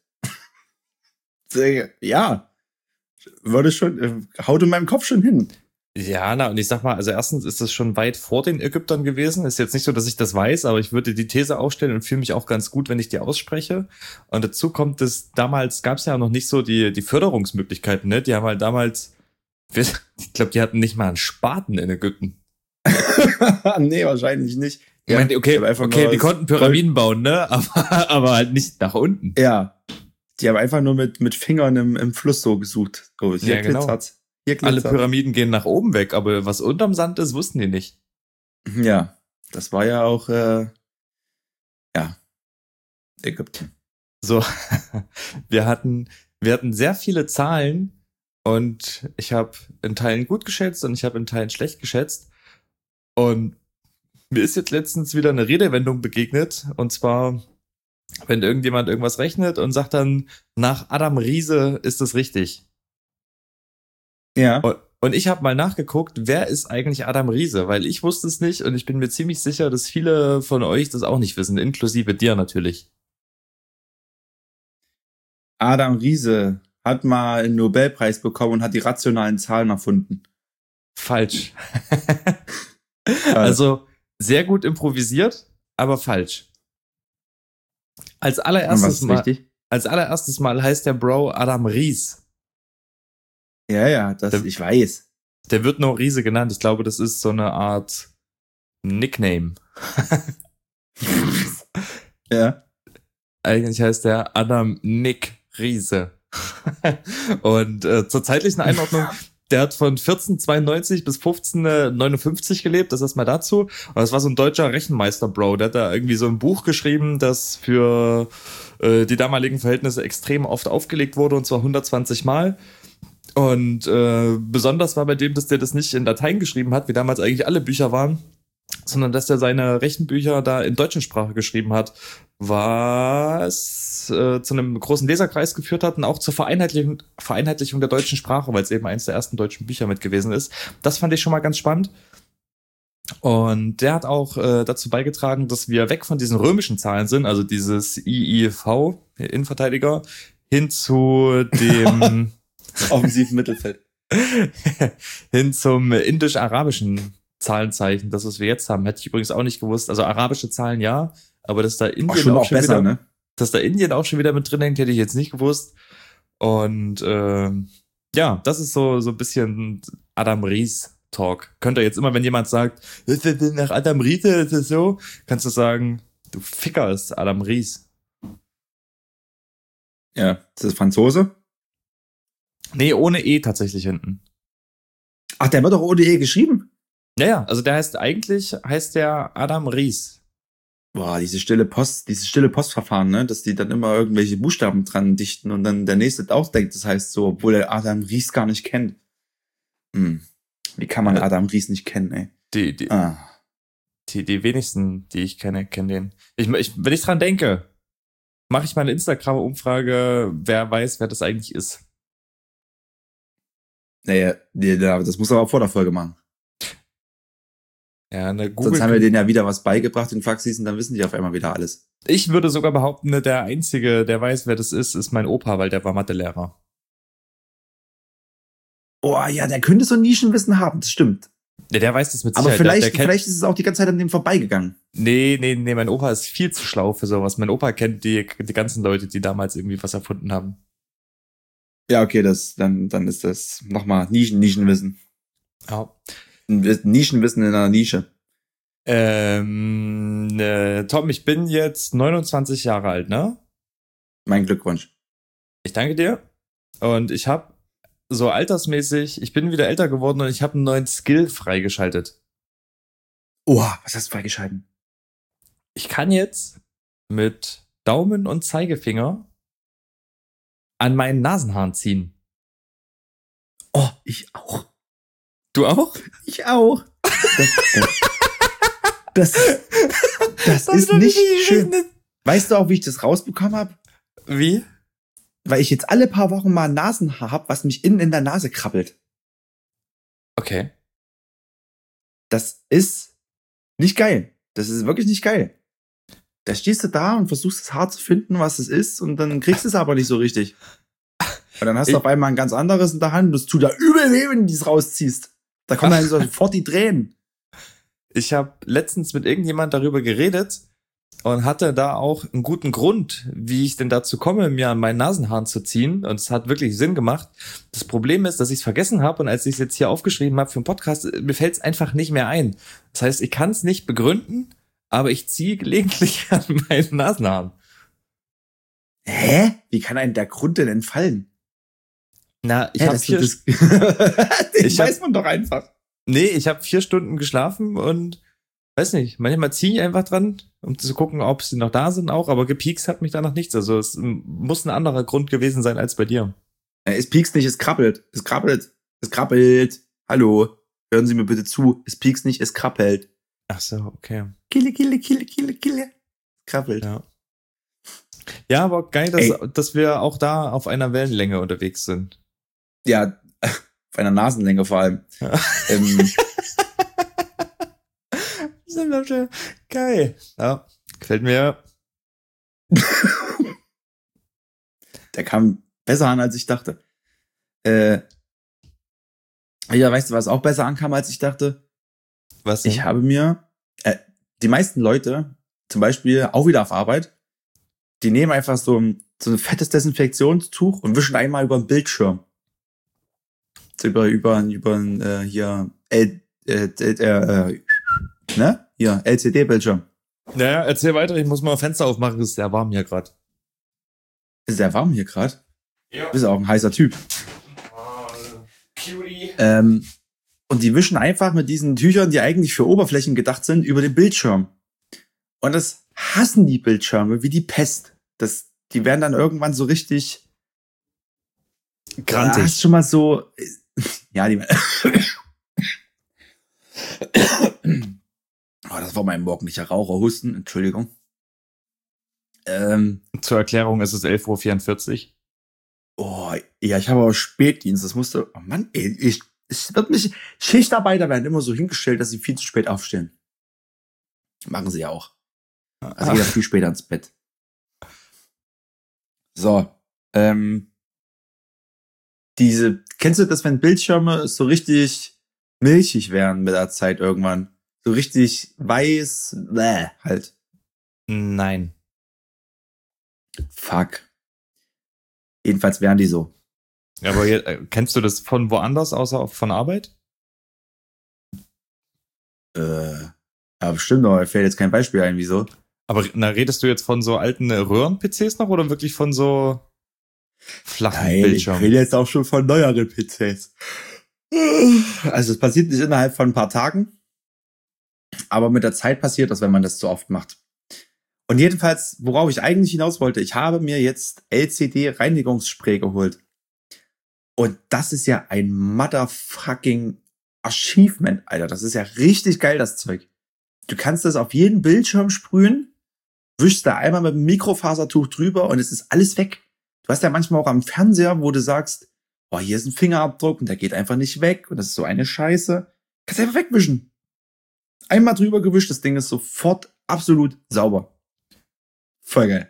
Ja, würde schon, äh, haut in meinem Kopf schon hin.
Ja, na, und ich sag mal, also erstens ist das schon weit vor den Ägyptern gewesen. Ist jetzt nicht so, dass ich das weiß, aber ich würde die These aufstellen und fühle mich auch ganz gut, wenn ich die ausspreche. Und dazu kommt es, damals gab es ja noch nicht so die, die Förderungsmöglichkeiten, ne? Die haben halt damals, ich glaube, die hatten nicht mal einen Spaten in Ägypten.
Nee, wahrscheinlich nicht.
Ich meine, okay,
Die haben einfach
okay,
nur
die konnten Pyramiden bauen, ne? Aber, aber halt nicht nach unten.
Ja, die haben einfach nur mit, mit Fingern im, im Fluss so gesucht. Oh, hier
Ja, genau.
glitzert's. Hier
Alle
glitzert.
Pyramiden gehen nach oben weg, aber was unterm Sand ist, wussten die nicht.
Ja, das war ja auch, äh, ja, Ägypten.
So, wir hatten, wir hatten sehr viele Zahlen und ich habe in Teilen gut geschätzt und ich habe in Teilen schlecht geschätzt. Und mir ist jetzt letztens wieder eine Redewendung begegnet, und zwar, wenn irgendjemand irgendwas rechnet und sagt dann, nach Adam Riese ist es richtig.
Ja.
Und, und ich habe mal nachgeguckt, wer ist eigentlich Adam Riese? Weil ich wusste es nicht und ich bin mir ziemlich sicher, dass viele von euch das auch nicht wissen, inklusive dir natürlich.
Adam Riese hat mal einen Nobelpreis bekommen und hat die rationalen Zahlen erfunden.
Falsch. Also sehr gut improvisiert, aber falsch. Als
Und was
allererstes
ist
Mal,
richtig?
als allererstes Mal heißt der Bro Adam Ries.
Ja, ja, das,
Der-
ich weiß.
Der wird nur Riese genannt. Ich glaube, das ist so eine Art Nickname.
Ja.
Eigentlich heißt der Adam Nick Riese. Und äh, zur zeitlichen Einordnung, der hat von vierzehnhundertzweiundneunzig bis fünfzehnhundertneunundfünfzig gelebt, das erstmal dazu. Und das war so ein deutscher Rechenmeister-Bro. Der hat da irgendwie so ein Buch geschrieben, das für äh, die damaligen Verhältnisse extrem oft aufgelegt wurde, und zwar hundertzwanzig Mal. Und äh, besonders war bei dem, dass der das nicht in Latein geschrieben hat, wie damals eigentlich alle Bücher waren, sondern dass der seine Rechenbücher da in deutscher Sprache geschrieben hat, was äh, zu einem großen Leserkreis geführt hat und auch zur Vereinheitlichung, Vereinheitlichung der deutschen Sprache, weil es eben eins der ersten deutschen Bücher mit gewesen ist. Das fand ich schon mal ganz spannend. Und der hat auch äh, dazu beigetragen, dass wir weg von diesen römischen Zahlen sind, also dieses I I V, Innenverteidiger, hin zu dem
offensiven Mittelfeld.
hin zum indisch-arabischen Zahlenzeichen, das, was wir jetzt haben. Hätte ich übrigens auch nicht gewusst. Also arabische Zahlen ja, aber dass da Indien
auch schon,
auch
auch
schon
besser,
wieder,
ne?
dass da Indien auch schon wieder mit drin hängt, hätte ich jetzt nicht gewusst. Und ähm, ja, das ist so so ein bisschen Adam Ries Talk. Könnt ihr jetzt immer, wenn jemand sagt, ist das denn nach Adam Ries, ist das so, kannst du sagen, du Ficker, ist Adam Ries.
Ja, ist das Franzose?
Nee, ohne E tatsächlich hinten.
Ach, der wird doch ohne E geschrieben?
Ja, ja, also der heißt eigentlich, heißt der Adam Ries.
Boah, diese stille Post, dieses stille Postverfahren, ne, dass die dann immer irgendwelche Buchstaben dran dichten und dann der nächste auch denkt, das heißt so, obwohl er Adam Ries gar nicht kennt. Hm. Wie kann man
Ja.
Adam Ries nicht kennen, ey?
Die, die,
Ah.
die, die wenigsten, die ich kenne, kennen den. Ich, ich, wenn ich dran denke, mache ich mal eine Instagram-Umfrage, wer weiß, wer das eigentlich ist.
Naja, nee, das muss er aber vor der Folge machen.
Ja, eine Google.
Sonst haben wir denen ja wieder was beigebracht in Faxis und dann wissen die auf einmal wieder alles.
Ich würde sogar behaupten, der Einzige, der weiß, wer das ist, ist mein Opa, weil der war Mathelehrer.
Oh ja, der könnte so ein Nischenwissen haben, das stimmt.
Ja, der weiß das mit
Aber
Sicherheit.
vielleicht,
der, der kennt,
vielleicht ist es auch die ganze Zeit an dem vorbeigegangen.
Nee, nee, nee, mein Opa ist viel zu schlau für sowas. Mein Opa kennt die, die ganzen Leute, die damals irgendwie was erfunden haben.
Ja, okay, das, dann, dann ist das nochmal Nischen, Nischenwissen.
Ja.
Nischenwissen in einer Nische.
Ähm, äh, Tom, ich bin jetzt neunundzwanzig Jahre alt, ne?
Mein Glückwunsch.
Ich danke dir. Und ich habe so altersmäßig, ich bin wieder älter geworden und ich habe einen neuen Skill freigeschaltet.
Oha, was hast du freigeschalten?
Ich kann jetzt mit Daumen und Zeigefinger an meinen Nasenhaaren ziehen.
Oh, ich auch.
Du auch?
Ich auch. Das, das, das, das ist nicht schön. Weißt du auch, wie ich das rausbekommen habe?
Wie?
Weil ich jetzt alle paar Wochen mal ein Nasenhaar hab, was mich innen in der Nase krabbelt.
Okay.
Das ist nicht geil. Das ist wirklich nicht geil. Da stehst du da und versuchst das Haar zu finden, was es ist, und dann kriegst du es aber nicht so richtig. Und dann hast du
Ich-
auf einmal ein ganz anderes in der Hand und das tut da übel weh, wenn du es rausziehst. Da kommen dann sofort die Tränen.
Ich habe letztens mit irgendjemand darüber geredet und hatte da auch einen guten Grund, wie ich denn dazu komme, mir an meinen Nasenhaaren zu ziehen. Und es hat wirklich Sinn gemacht. Das Problem ist, dass ich es vergessen habe, und als ich es jetzt hier aufgeschrieben habe für einen Podcast, mir fällt es einfach nicht mehr ein. Das heißt, ich kann es nicht begründen, aber ich ziehe gelegentlich an meinen Nasenhaaren.
Hä? Wie kann einem der Grund denn entfallen?
Na, ich
Hä,
habe
das-
vier,
das, Den
Ich hab-
weiß man doch einfach.
nee, ich habe vier Stunden geschlafen und weiß nicht, manchmal ziehe ich einfach dran, um zu gucken, ob sie noch da sind auch, aber gepiekst hat mich danach nichts. Also es muss ein anderer Grund gewesen sein als bei dir.
Äh, Es piekst nicht, es krabbelt. Es krabbelt. Es krabbelt. Hallo. Hören Sie mir bitte zu. Es piekst nicht, es krabbelt.
Ach so, okay.
Kille, kille, kille, kille, kille. Krabbelt.
Ja. Ja, aber geil,
Ey.
dass, dass wir auch da auf einer Wellenlänge unterwegs sind.
Ja, auf einer Nasenlänge vor allem.
Ja.
ähm,
Geil. Ja, gefällt mir.
der kam besser an, als ich dachte. Äh, ja, weißt du, was auch besser ankam, als ich dachte?
Was?
Ich habe mir, äh, die meisten Leute, zum Beispiel auch wieder auf Arbeit, die nehmen einfach so ein, so ein fettes Desinfektionstuch und wischen einmal über den Bildschirm. So über, über, über, äh, hier, L, äh, äh, äh, ne? Hier, L C D-Bildschirm.
Naja, erzähl weiter, ich muss mal Fenster aufmachen, es ist sehr warm hier gerade.
Ist sehr warm hier gerade.
Ja.
Du bist auch ein heißer Typ.
Cutie.
Ähm, und die wischen einfach mit diesen Tüchern, die eigentlich für Oberflächen gedacht sind, über den Bildschirm. Und das hassen die Bildschirme wie die Pest. Das, die werden dann irgendwann so richtig
Grantig.
Da hast du schon mal so, ja, die, oh, das war mein morgendlicher Raucherhusten, Entschuldigung. Ähm,
Zur Erklärung, es ist elf Uhr vierundvierzig.
oh, ja, ich habe aber Spätdienst, das musste, oh Mann, ey, ich, es wird mich, Schichtarbeiter werden immer so hingestellt, dass sie viel zu spät aufstehen. Machen sie ja auch. Also jeder viel später ins Bett. So. Ähm, diese, kennst du das, wenn Bildschirme so richtig milchig werden mit der Zeit irgendwann? So richtig weiß, bäh, halt.
Nein.
Fuck. Jedenfalls wären die so.
Aber je- äh, kennst du das von woanders, außer von Arbeit?
Äh, ja, bestimmt, aber mir fällt jetzt kein Beispiel ein, wieso.
Aber na, redest du jetzt von so alten äh, Röhren-P Cs noch oder wirklich von so flachen
Nein, ich
Bildschirmen?
rede jetzt auch schon von neueren P Cs. Also es passiert nicht innerhalb von ein paar Tagen, aber mit der Zeit passiert das, wenn man das zu oft macht. Und jedenfalls, worauf ich eigentlich hinaus wollte, ich habe mir jetzt L C D-Reinigungsspray geholt. Und das ist ja ein motherfucking Achievement, Alter. Das ist ja richtig geil, das Zeug. Du kannst das auf jeden Bildschirm sprühen, wischst da einmal mit dem Mikrofasertuch drüber und es ist alles weg. Du hast ja manchmal auch am Fernseher, wo du sagst, boah, hier ist ein Fingerabdruck und der geht einfach nicht weg und das ist so eine Scheiße. Kannst einfach wegwischen. Einmal drüber gewischt, das Ding ist sofort absolut sauber. Voll geil.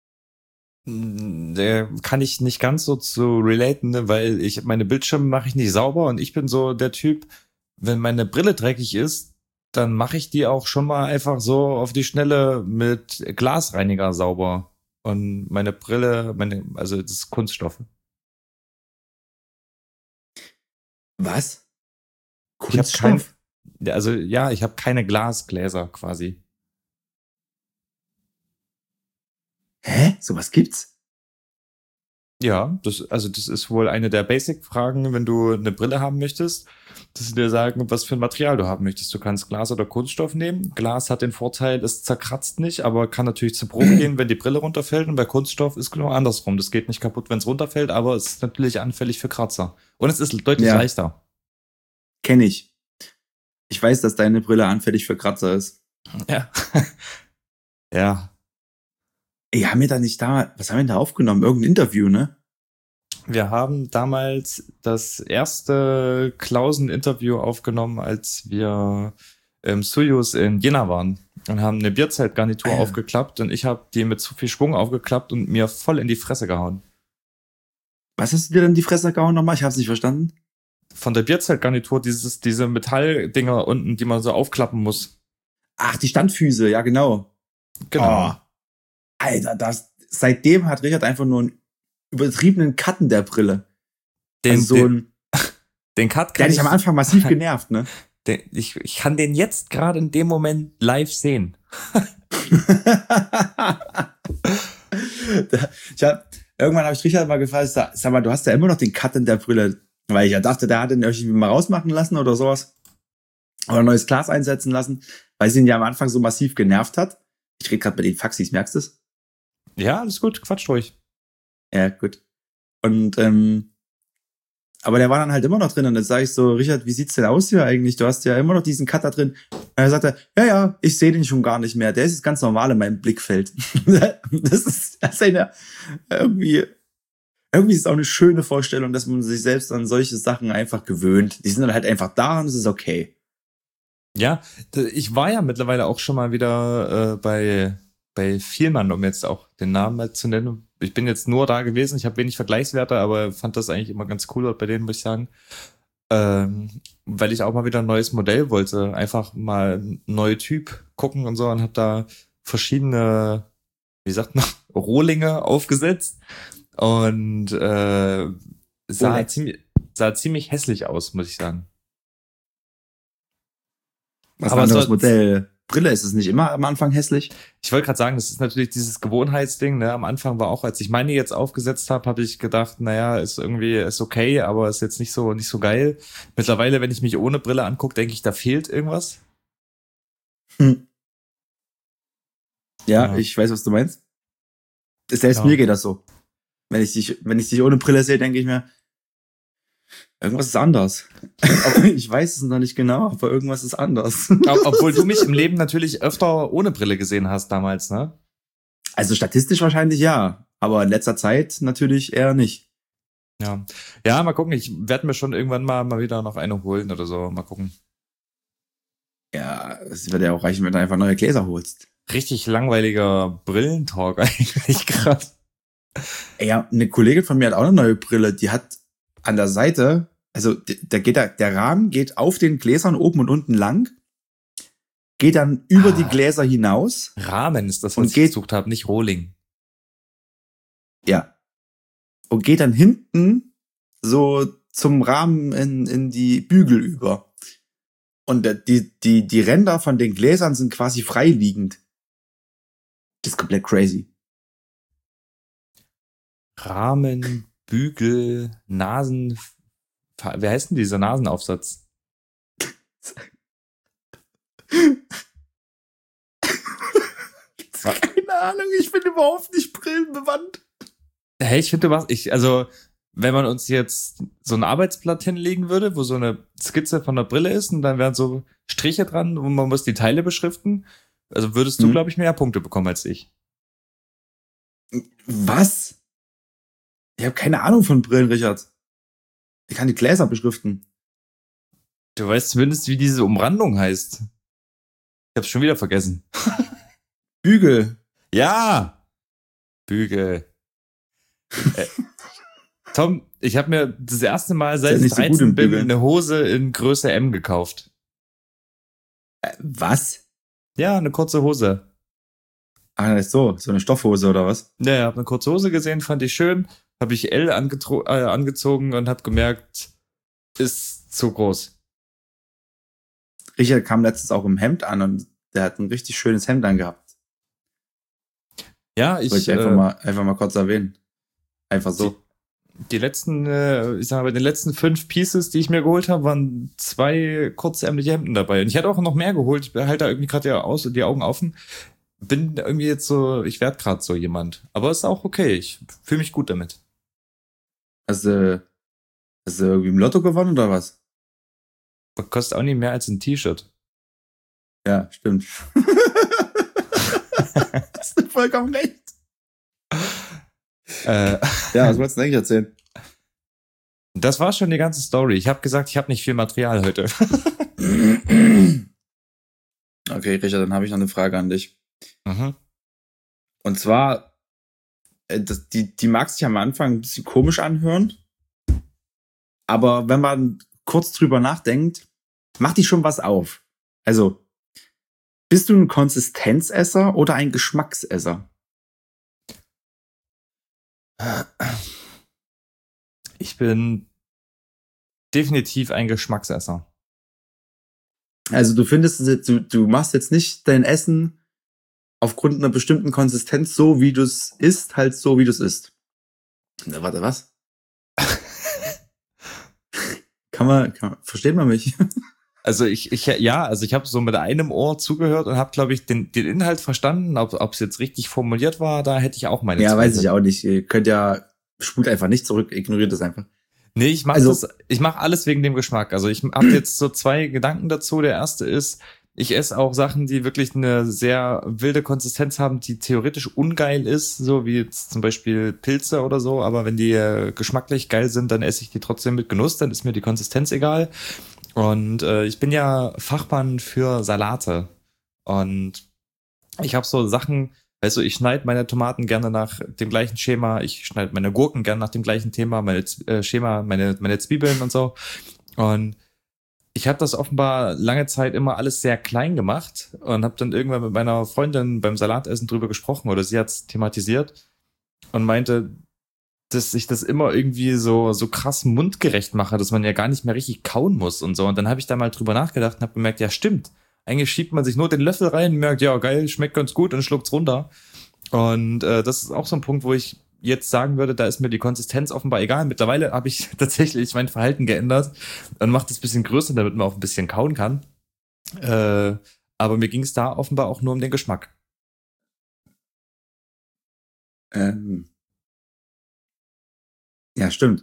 Der kann ich nicht ganz so zu relaten, ne, weil ich meine Bildschirme mache ich nicht sauber und ich bin so der Typ, wenn meine Brille dreckig ist, dann mache ich die auch schon mal einfach so auf die Schnelle mit Glasreiniger sauber. Und meine Brille, meine, also das ist Kunststoffe.
Was?
Ich habe kein,
Kunststoff?
also ja, ich habe keine Glasgläser quasi.
Hä? Sowas gibt's?
Ja, das, also das ist wohl eine der Basic-Fragen, wenn du eine Brille haben möchtest, dass sie dir sagen, was für ein Material du haben möchtest. Du kannst Glas oder Kunststoff nehmen. Glas hat den Vorteil, es zerkratzt nicht, aber kann natürlich zu Bruch gehen, wenn die Brille runterfällt. Und bei Kunststoff ist genau andersrum. Das geht nicht kaputt, wenn es runterfällt, aber es ist natürlich anfällig für Kratzer. Und es ist deutlich
Ja.
leichter.
Kenn ich. Ich weiß, dass deine Brille anfällig für Kratzer ist.
Ja. Ja.
Ey, haben wir da nicht da, was haben wir denn da aufgenommen? Irgendein Interview, ne?
Wir haben damals das erste Klausen-Interview aufgenommen, als wir im Suyus in Jena waren und haben eine Bierzeltgarnitur
Ah, ja.
aufgeklappt und ich habe die mit zu viel Schwung aufgeklappt und mir voll in die Fresse gehauen.
Was hast du dir denn in die Fresse gehauen nochmal? Ich hab's nicht verstanden.
Von der Bierzeltgarnitur, dieses, diese Metalldinger unten, die man so aufklappen muss.
Ach, die Standfüße, ja genau.
Genau.
Oh, Alter, das, seitdem hat Richard einfach nur einen übertriebenen Cut in der Brille.
Den,
also so
den,
ein,
den Cut
der
kann
hat dich
ich,
am Anfang massiv genervt, ne?
den, ich, ich kann den jetzt gerade in dem Moment live sehen.
ich hab, irgendwann habe ich Richard mal gefragt, ich sag, sag mal, du hast ja immer noch den Cut in der Brille. Weil ich ja dachte, der hat den irgendwie mal rausmachen lassen oder sowas. Oder neues Glas einsetzen lassen, weil sie ihn ja am Anfang so massiv genervt hat. Ich rede gerade mit den Faxis, merkst du es?
Ja, alles gut, quatscht ruhig.
Ja, gut. Und, ähm, aber der war dann halt immer noch drin. Und dann sage ich so, Richard, wie sieht's denn aus hier eigentlich? Du hast ja immer noch diesen Cut da drin. Und er sagte, ja, ja, ich sehe den schon gar nicht mehr. Der ist jetzt ganz normal in meinem Blickfeld. das ist, das ist eine, irgendwie, irgendwie ist es auch eine schöne Vorstellung, dass man sich selbst an solche Sachen einfach gewöhnt. Die sind dann halt einfach da und es ist okay.
Ja, d- ich war ja mittlerweile auch schon mal wieder äh, bei, bei Vielmann, um jetzt auch den Namen mal zu nennen. Ich bin jetzt nur da gewesen, ich habe wenig Vergleichswerte, aber fand das eigentlich immer ganz cool bei denen, muss ich sagen. Ähm, weil ich auch mal wieder ein neues Modell wollte. Einfach mal ein neuer Typ gucken und so und habe da verschiedene, wie sagt man, Rohlinge aufgesetzt und äh, sah,
Rolex.
ziemlich, sah ziemlich hässlich aus, muss ich sagen.
Was
Aber
ein anderes
so-
Modell. Brille ist es nicht immer am Anfang hässlich.
Ich wollte gerade sagen, das ist natürlich dieses Gewohnheitsding. Ne? Am Anfang war auch, als ich meine jetzt aufgesetzt habe, habe ich gedacht, naja, ist irgendwie ist okay, aber ist jetzt nicht so nicht so geil. Mittlerweile, wenn ich mich ohne Brille angucke, denke ich, da fehlt irgendwas.
Hm. Ja,
Ja.
ich weiß, was du meinst. Selbst
Ja.
mir geht das so. Wenn ich dich, wenn ich dich ohne Brille sehe, denke ich mir, irgendwas ist anders. Aber ich weiß es noch nicht genau, aber irgendwas ist anders.
Ob- Obwohl du mich im Leben natürlich öfter ohne Brille gesehen hast damals, ne?
Also statistisch wahrscheinlich ja, aber in letzter Zeit natürlich eher nicht.
Ja. Ja, mal gucken. Ich werde mir schon irgendwann mal mal wieder noch eine holen oder so. Mal gucken.
Ja, es wird ja auch reichen, wenn du einfach neue Gläser holst.
Richtig langweiliger Brillentalk eigentlich gerade.
Ja, eine Kollegin von mir hat auch eine neue Brille. Die hat an der Seite, also da geht der, der Rahmen geht auf den Gläsern oben und unten lang, geht dann über ah, die Gläser hinaus.
Rahmen ist das, was ich geht, gesucht habe, nicht Rohling.
Ja. Und geht dann hinten so zum Rahmen in, in die Bügel über. Und die, die, die Ränder von den Gläsern sind quasi freiliegend. Das ist komplett crazy.
Rahmen, Bügel, Nasen. Wer heißt denn dieser Nasenaufsatz?
Keine Ahnung, ich bin überhaupt nicht brillenbewandt.
Hey, ich finde, du machst, ich, also, wenn man uns jetzt so ein Arbeitsblatt hinlegen würde, wo so eine Skizze von der Brille ist und dann wären so Striche dran und man muss die Teile beschriften, also würdest du, hm. glaube ich, mehr Punkte bekommen als ich.
Was? Ich habe keine Ahnung von Brillen, Richard. Ich kann die Gläser beschriften.
Du weißt zumindest, wie diese Umrandung heißt. Ich hab's schon wieder vergessen.
Bügel.
Ja! Bügel. äh, Tom, ich habe mir das erste Mal seit ich dreizehn so bin eine Hose in Größe M gekauft.
Äh, was?
Ja, eine kurze Hose.
Ah, das ist so, so eine Stoffhose oder was?
Ja, hab eine kurze Hose gesehen, fand ich schön. Habe ich L angetro- äh, angezogen und habe gemerkt, ist zu groß.
Richard kam letztens auch im Hemd an und der hat ein richtig schönes Hemd angehabt.
Ja, ich
wollte ich einfach
äh,
mal einfach mal kurz erwähnen. Einfach so.
Die, die letzten, äh, ich sag mal, bei den letzten fünf Pieces, die ich mir geholt habe, waren zwei kurzärmelige Hemden dabei. Und ich hätte auch noch mehr geholt. Ich halte da irgendwie gerade ja aus die Augen offen. Bin irgendwie jetzt so, ich werd gerade so jemand. Aber ist auch okay. Ich fühle mich gut damit.
Hast du, hast du irgendwie im Lotto gewonnen oder was?
Kostet auch nicht mehr als ein T-Shirt.
Ja, stimmt. Hast du vollkommen recht.
Äh,
ja, was wolltest du eigentlich erzählen?
Das war schon die ganze Story. Ich habe gesagt, ich habe nicht viel Material heute.
Okay, Richard, dann habe ich noch eine Frage an dich.
Mhm.
Und zwar, das, die, die mag sich am Anfang ein bisschen komisch anhören, aber wenn man kurz drüber nachdenkt, macht die schon was auf. Also, bist du ein Konsistenzesser oder ein Geschmacksesser?
Ich bin definitiv ein Geschmacksesser.
Also du findest, du, du machst jetzt nicht dein Essen aufgrund einer bestimmten Konsistenz so, wie du es isst, halt so, wie du es isst. Na, warte, was? kann, man, kann man, versteht man mich?
Also ich, ich ja, also ich habe so mit einem Ohr zugehört und habe, glaube ich, den, den Inhalt verstanden. Ob es jetzt richtig formuliert war, da hätte ich auch meine
Ja, Zweifel. Weiß ich auch nicht. Ihr könnt ja, spult einfach nicht zurück, ignoriert das einfach.
Nee, ich mache also, das, ich mache alles wegen dem Geschmack. Also ich habe jetzt so zwei Gedanken dazu. Der erste ist, ich esse auch Sachen, die wirklich eine sehr wilde Konsistenz haben, die theoretisch ungeil ist, so wie jetzt zum Beispiel Pilze oder so. Aber wenn die äh, geschmacklich geil sind, dann esse ich die trotzdem mit Genuss. Dann ist mir die Konsistenz egal. Und äh, ich bin ja Fachmann für Salate. Und ich habe so Sachen, weißt du, ich schneide meine Tomaten gerne nach dem gleichen Schema, ich schneide meine Gurken gerne nach dem gleichen Thema, meine äh, Schema, meine meine Zwiebeln und so. Und ich habe das offenbar lange Zeit immer alles sehr klein gemacht und habe dann irgendwann mit meiner Freundin beim Salatessen drüber gesprochen oder sie hat's thematisiert und meinte, dass ich das immer irgendwie so so krass mundgerecht mache, dass man ja gar nicht mehr richtig kauen muss und so. Und dann habe ich da mal drüber nachgedacht und habe gemerkt, ja stimmt, eigentlich schiebt man sich nur den Löffel rein und merkt, ja geil, schmeckt ganz gut und schluckt's runter. Und äh, das ist auch so ein Punkt, wo ich jetzt sagen würde, da ist mir die Konsistenz offenbar egal. Mittlerweile habe ich tatsächlich mein Verhalten geändert und mache das ein bisschen größer, damit man auch ein bisschen kauen kann. Äh, aber mir ging es da offenbar auch nur um den Geschmack.
Ähm. Ja, stimmt.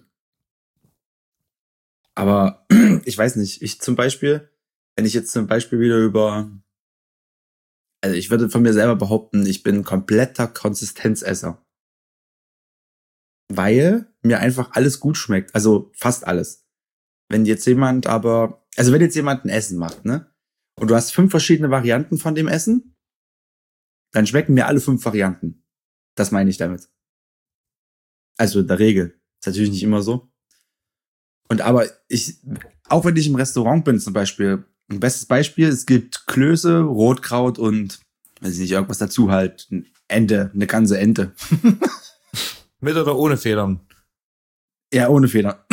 Aber ich weiß nicht, ich zum Beispiel, wenn ich jetzt zum Beispiel wieder über, also ich würde von mir selber behaupten, ich bin kompletter Konsistenzesser. Weil mir einfach alles gut schmeckt, also fast alles. Wenn jetzt jemand aber, also wenn jetzt jemand ein Essen macht, ne, und du hast fünf verschiedene Varianten von dem Essen, dann schmecken mir alle fünf Varianten. Das meine ich damit. Also in der Regel. Ist natürlich nicht immer so. Und aber ich, auch wenn ich im Restaurant bin zum Beispiel, ein bestes Beispiel, es gibt Klöße, Rotkraut und, weiß ich nicht, irgendwas dazu halt, eine Ente, eine ganze Ente.
Mit oder ohne Federn?
Ja, ohne Feder.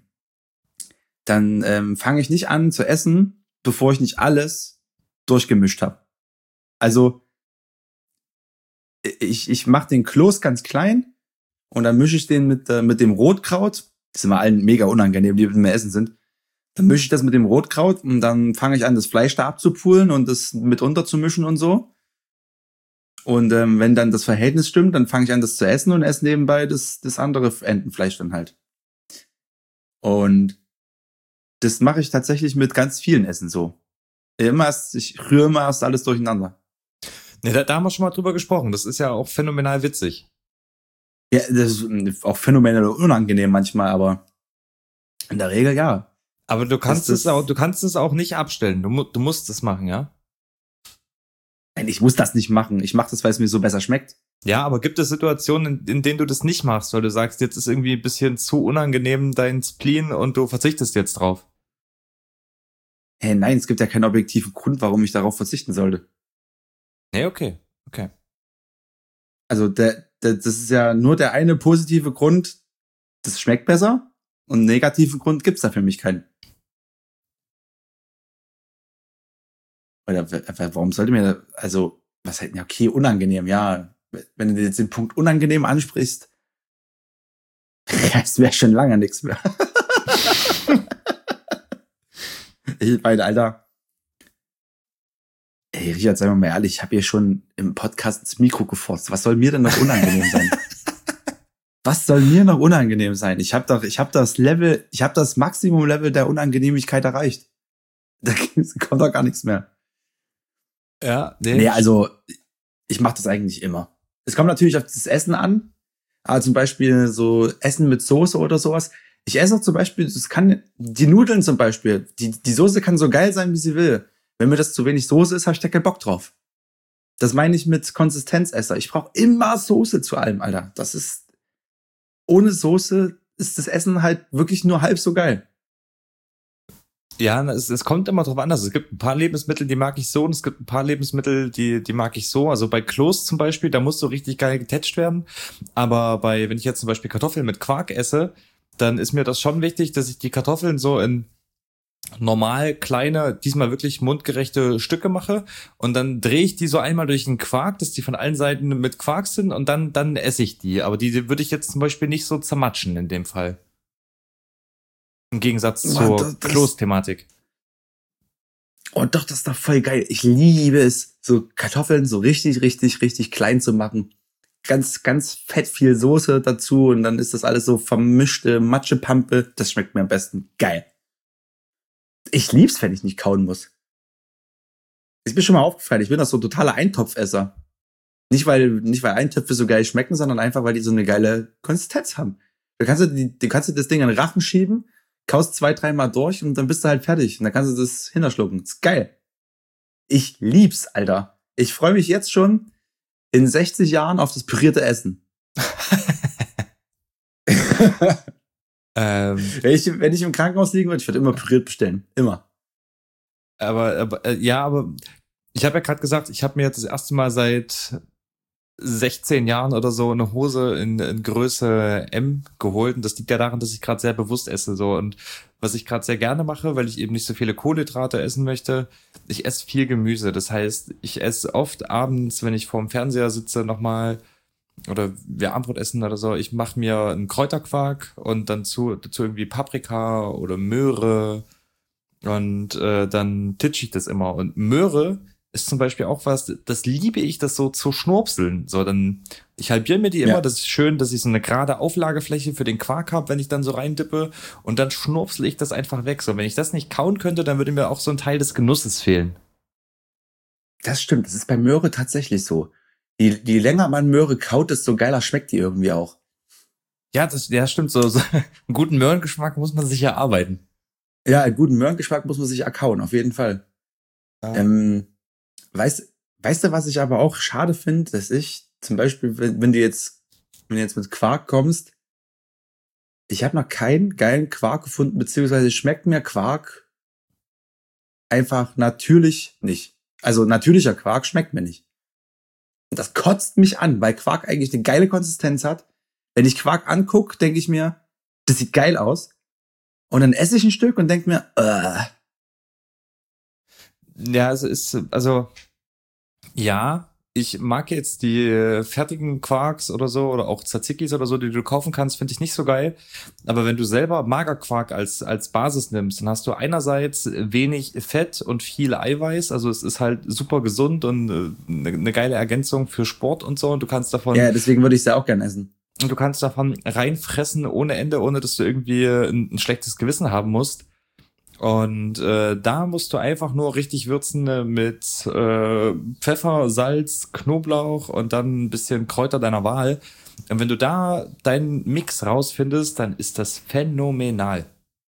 Dann ähm, fange ich nicht an zu essen, bevor ich nicht alles durchgemischt habe. Also ich, ich mache den Kloß ganz klein und dann mische ich den mit, äh, mit dem Rotkraut. Das ist immer allen mega unangenehm, die mit mir essen sind. Dann mische ich das mit dem Rotkraut und dann fange ich an, das Fleisch da abzupulen und das mit unterzumischen und so. Und ähm, wenn dann das Verhältnis stimmt, dann fange ich an, das zu essen und esse nebenbei das, das andere Entenfleisch dann halt. Und das mache ich tatsächlich mit ganz vielen Essen so. Immer erst, ich rühre immer erst alles durcheinander.
Ne, da, da haben wir schon mal drüber gesprochen. Das ist ja auch phänomenal witzig.
Ja, das ist auch phänomenal unangenehm manchmal, aber in der Regel ja.
Aber du kannst
Das-
es auch, du kannst es auch nicht abstellen. Du, mu- du musst es machen, ja?
Nein, ich muss das nicht machen. Ich mache das, weil es mir so besser schmeckt.
Ja, aber gibt es Situationen, in, in denen du das nicht machst, weil du sagst, jetzt ist irgendwie ein bisschen zu unangenehm dein Spleen und du verzichtest jetzt drauf?
Hey, nein, es gibt ja keinen objektiven Grund, warum ich darauf verzichten sollte.
Nee, okay, okay.
Also der, der, das ist ja nur der eine positive Grund, das schmeckt besser, und einen negativen Grund gibt's da für mich keinen. Oder w- w- warum sollte mir, also, was halt, ja, okay, unangenehm, ja. Wenn du jetzt den Punkt unangenehm ansprichst, es wäre schon lange nichts mehr. Ich meine, Alter, ey, Richard, sei mal ehrlich, ich habe hier schon im Podcast ins Mikro gefurzt. Was soll mir denn noch unangenehm sein? Was soll mir noch unangenehm sein? Ich habe doch, ich habe das Level, ich habe das Maximum-Level der Unangenehmigkeit erreicht. Da kommt doch gar nichts mehr.
Ja, nee.
Nee, also ich mache das eigentlich immer. Es kommt natürlich auf das Essen an, aber zum Beispiel so Essen mit Soße oder sowas. Ich esse auch zum Beispiel, das kann, die Nudeln zum Beispiel, die, die Soße kann so geil sein, wie sie will. Wenn mir das zu wenig Soße ist, habe ich da keinen Bock drauf. Das meine ich mit Konsistenzesser. Ich brauche immer Soße zu allem, Alter. Das ist, ohne Soße ist das Essen halt wirklich nur halb so geil.
Ja, es, es kommt immer drauf an. Also es gibt ein paar Lebensmittel, die mag ich so, und es gibt ein paar Lebensmittel, die, die mag ich so. Also bei Kloß zum Beispiel, da muss so richtig geil getätscht werden. Aber bei, wenn ich jetzt zum Beispiel Kartoffeln mit Quark esse, dann ist mir das schon wichtig, dass ich die Kartoffeln so in normal kleine, diesmal wirklich mundgerechte Stücke mache, und dann drehe ich die so einmal durch den Quark, dass die von allen Seiten mit Quark sind, und dann, dann esse ich die. Aber die würde ich jetzt zum Beispiel nicht so zermatschen in dem Fall. Im Gegensatz
Boah,
zur
das- das-
Kloß-Thematik.
Oh doch, das ist doch voll geil. Ich liebe es, so Kartoffeln so richtig, richtig, richtig klein zu machen. Ganz, ganz fett viel Soße dazu und dann ist das alles so vermischte Matschepampe. Das schmeckt mir am besten. Geil. Ich lieb's, wenn ich nicht kauen muss. Ist mir schon mal aufgefallen, ich bin das so ein totaler Eintopfesser. Nicht weil, nicht weil Eintöpfe so geil schmecken, sondern einfach, weil die so eine geile Konsistenz haben. Du kannst, die, du kannst dir das Ding in den Rachen schieben, kaust zwei, dreimal durch und dann bist du halt fertig. Und dann kannst du das hinterschlucken. Das ist geil. Ich lieb's, Alter. Ich freue mich jetzt schon in sechzig Jahren auf das pürierte Essen.
Ähm,
Wenn ich, wenn ich im Krankenhaus liegen würde, ich würde immer püriert bestellen. Immer.
aber, aber äh, ja, aber ich habe ja gerade gesagt, ich habe mir jetzt das erste Mal seit sechzehn Jahren oder so eine Hose in, in Größe M geholt, und das liegt ja daran, dass ich gerade sehr bewusst esse, so. Und was ich gerade sehr gerne mache, weil ich eben nicht so viele Kohlenhydrate essen möchte, ich esse viel Gemüse. Das heißt, ich esse oft abends, wenn ich vorm Fernseher sitze, nochmal, oder wir Abendbrot essen oder so, ich mache mir einen Kräuterquark und dann zu, dazu irgendwie Paprika oder Möhre, und äh, dann titsche ich das immer. Und Möhre ist zum Beispiel auch was, das liebe ich, das so zu schnurpseln. So, dann, ich halbiere mir die immer,
Ja.
das ist schön, dass ich so eine gerade Auflagefläche für den Quark habe, wenn ich dann so reindippe, und dann schnurpsel ich das einfach weg. So, wenn ich das nicht kauen könnte, dann würde mir auch so ein Teil des Genusses fehlen.
Das stimmt, das ist bei Möhre tatsächlich so. Je, je länger man Möhre kaut, desto geiler schmeckt die irgendwie auch.
Ja, das, ja, stimmt, so, so einen guten Möhrengeschmack muss man sich erarbeiten.
Ja, einen guten Möhrengeschmack muss man sich erkauen, auf jeden Fall.
Ja.
Ähm, weißt, weißt du, was ich aber auch schade finde, dass ich zum Beispiel, wenn, wenn du jetzt, wenn du jetzt mit Quark kommst, Ich habe noch keinen geilen Quark gefunden, beziehungsweise schmeckt mir Quark einfach natürlich nicht. Also natürlicher Quark schmeckt mir nicht. Und das kotzt mich an, weil Quark eigentlich eine geile Konsistenz hat. Wenn ich Quark angucke, denke ich mir, das sieht geil aus. Und dann esse ich ein Stück und denke mir, äh.
Ja, also ist, also, ja, ich mag jetzt die äh, fertigen Quarks oder so oder auch Tzatzikis oder so, die du kaufen kannst, finde ich nicht so geil. Aber wenn du selber Magerquark als als Basis nimmst, dann hast du einerseits wenig Fett und viel Eiweiß. Also es ist halt super gesund und eine äh, ne geile Ergänzung für Sport und so. Und du kannst davon
Ja, deswegen würde ich sie auch gern essen.
Und du kannst davon reinfressen ohne Ende, ohne dass du irgendwie ein, ein schlechtes Gewissen haben musst. Und äh, da musst du einfach nur richtig würzen äh, mit äh, Pfeffer, Salz, Knoblauch und dann ein bisschen Kräuter deiner Wahl. Und wenn du da deinen Mix rausfindest, dann ist das phänomenal.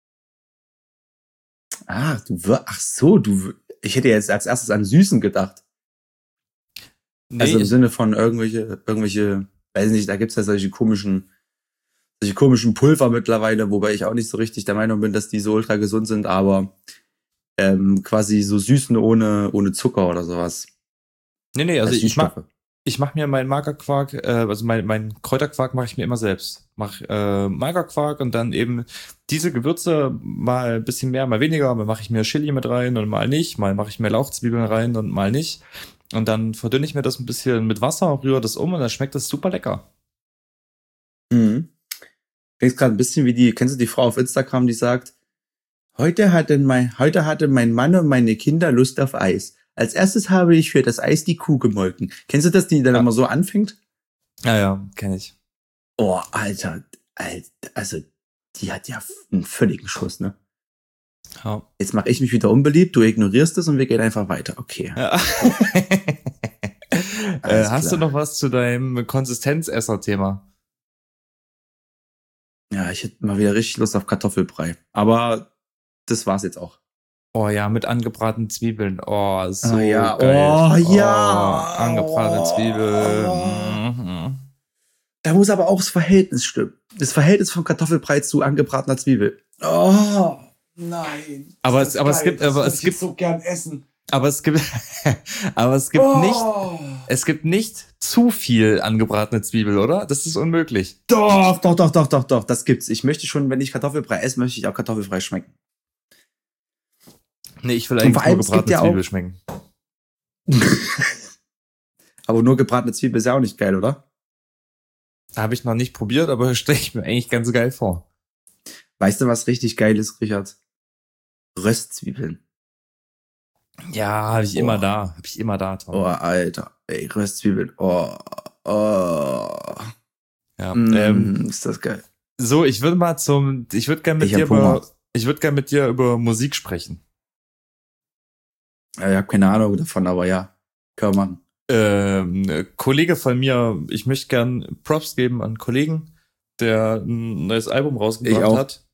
Ah, du wir- ach so, du ich hätte jetzt als erstes an Süßen gedacht.
Nee,
Also im
ich,
Sinne von irgendwelche irgendwelche, weiß nicht, da gibt's ja solche komischen solche komischen Pulver mittlerweile, wobei ich auch nicht so richtig der Meinung bin, dass die so ultra gesund sind, aber ähm, quasi so Süßen ohne ohne Zucker oder sowas.
nee, nee, also
Als
ich mach,
Süßstoffe.
ich mach mir meinen Magerquark, äh, also mein, mein Kräuterquark mache ich mir immer selbst. Mach äh, Magerquark und dann eben diese Gewürze mal ein bisschen mehr, mal weniger. Mal mache ich mir Chili mit rein und mal nicht. Mal mache ich mir Lauchzwiebeln rein und mal nicht. Und dann verdünne ich mir das ein bisschen mit Wasser, rühre das um und dann schmeckt das super lecker.
Mhm. Klingt gerade ein bisschen wie die, kennst du die Frau auf Instagram, die sagt, heute hatte mein, heute hatte mein Mann und meine Kinder Lust auf Eis. Als erstes habe ich für das Eis die Kuh gemolken. Kennst du das, die dann
Ja.
immer so anfängt?
Ja, ja, kenne ich.
Oh, Alter, Alter, also die hat ja einen völligen Schuss, ne?
Ja.
Jetzt mache ich mich wieder unbeliebt, du ignorierst es und wir gehen einfach weiter. Okay.
Ja. äh,
Alles
hast
klar.
du noch was zu deinem Konsistenzesser-Thema?
Ja, ich hätte mal wieder richtig Lust auf Kartoffelbrei. Aber das war's jetzt auch.
Oh ja, mit angebratenen Zwiebeln. Oh, so
Ah, ja.
geil.
Oh, ja.
Oh, angebratene Zwiebeln.
Oh.
Mhm.
Da muss aber auch das Verhältnis stimmen. Das Verhältnis von Kartoffelbrei zu angebratener Zwiebel. Oh, nein.
Aber
Ist
es,
das
aber es
geil.
gibt,
Das
aber
würde
es
ich
gibt,
jetzt so gern essen.
aber es gibt, aber es gibt nicht,
Oh.
es gibt nicht zu viel angebratene Zwiebel, oder? Das ist unmöglich.
Doch, doch, doch, doch, doch, doch. Das gibt's. Ich möchte schon, wenn ich Kartoffelbrei esse, möchte ich auch Kartoffelbrei schmecken.
Nee, ich will
Und
eigentlich
vor
nur
allem, es gibt
gebratene
ja
Zwiebel
auch-
schmecken.
Aber nur gebratene Zwiebel ist ja auch nicht geil, oder?
Habe ich noch nicht probiert, aber stelle ich mir eigentlich ganz geil vor.
Weißt du, was richtig geil ist, Richard? Röstzwiebeln.
Ja, habe ich
Oh.
immer da. Habe ich immer da, Tom.
Oh, Alter. Ey, Röstzwiebeln. Oh, oh.
Ja,
Mm,
ähm,
ist das geil.
so, ich würde mal zum, ich würde gerne mit
Ich
dir
hab Hunger.
über, ich würde gerne mit dir über Musik sprechen.
Ja, ich habe keine Ahnung davon, aber ja, können wir machen.
Ähm, ein Kollege von mir, ich möchte gern Props geben an einen Kollegen, der ein neues Album
Ich
rausgebracht
auch.
hat.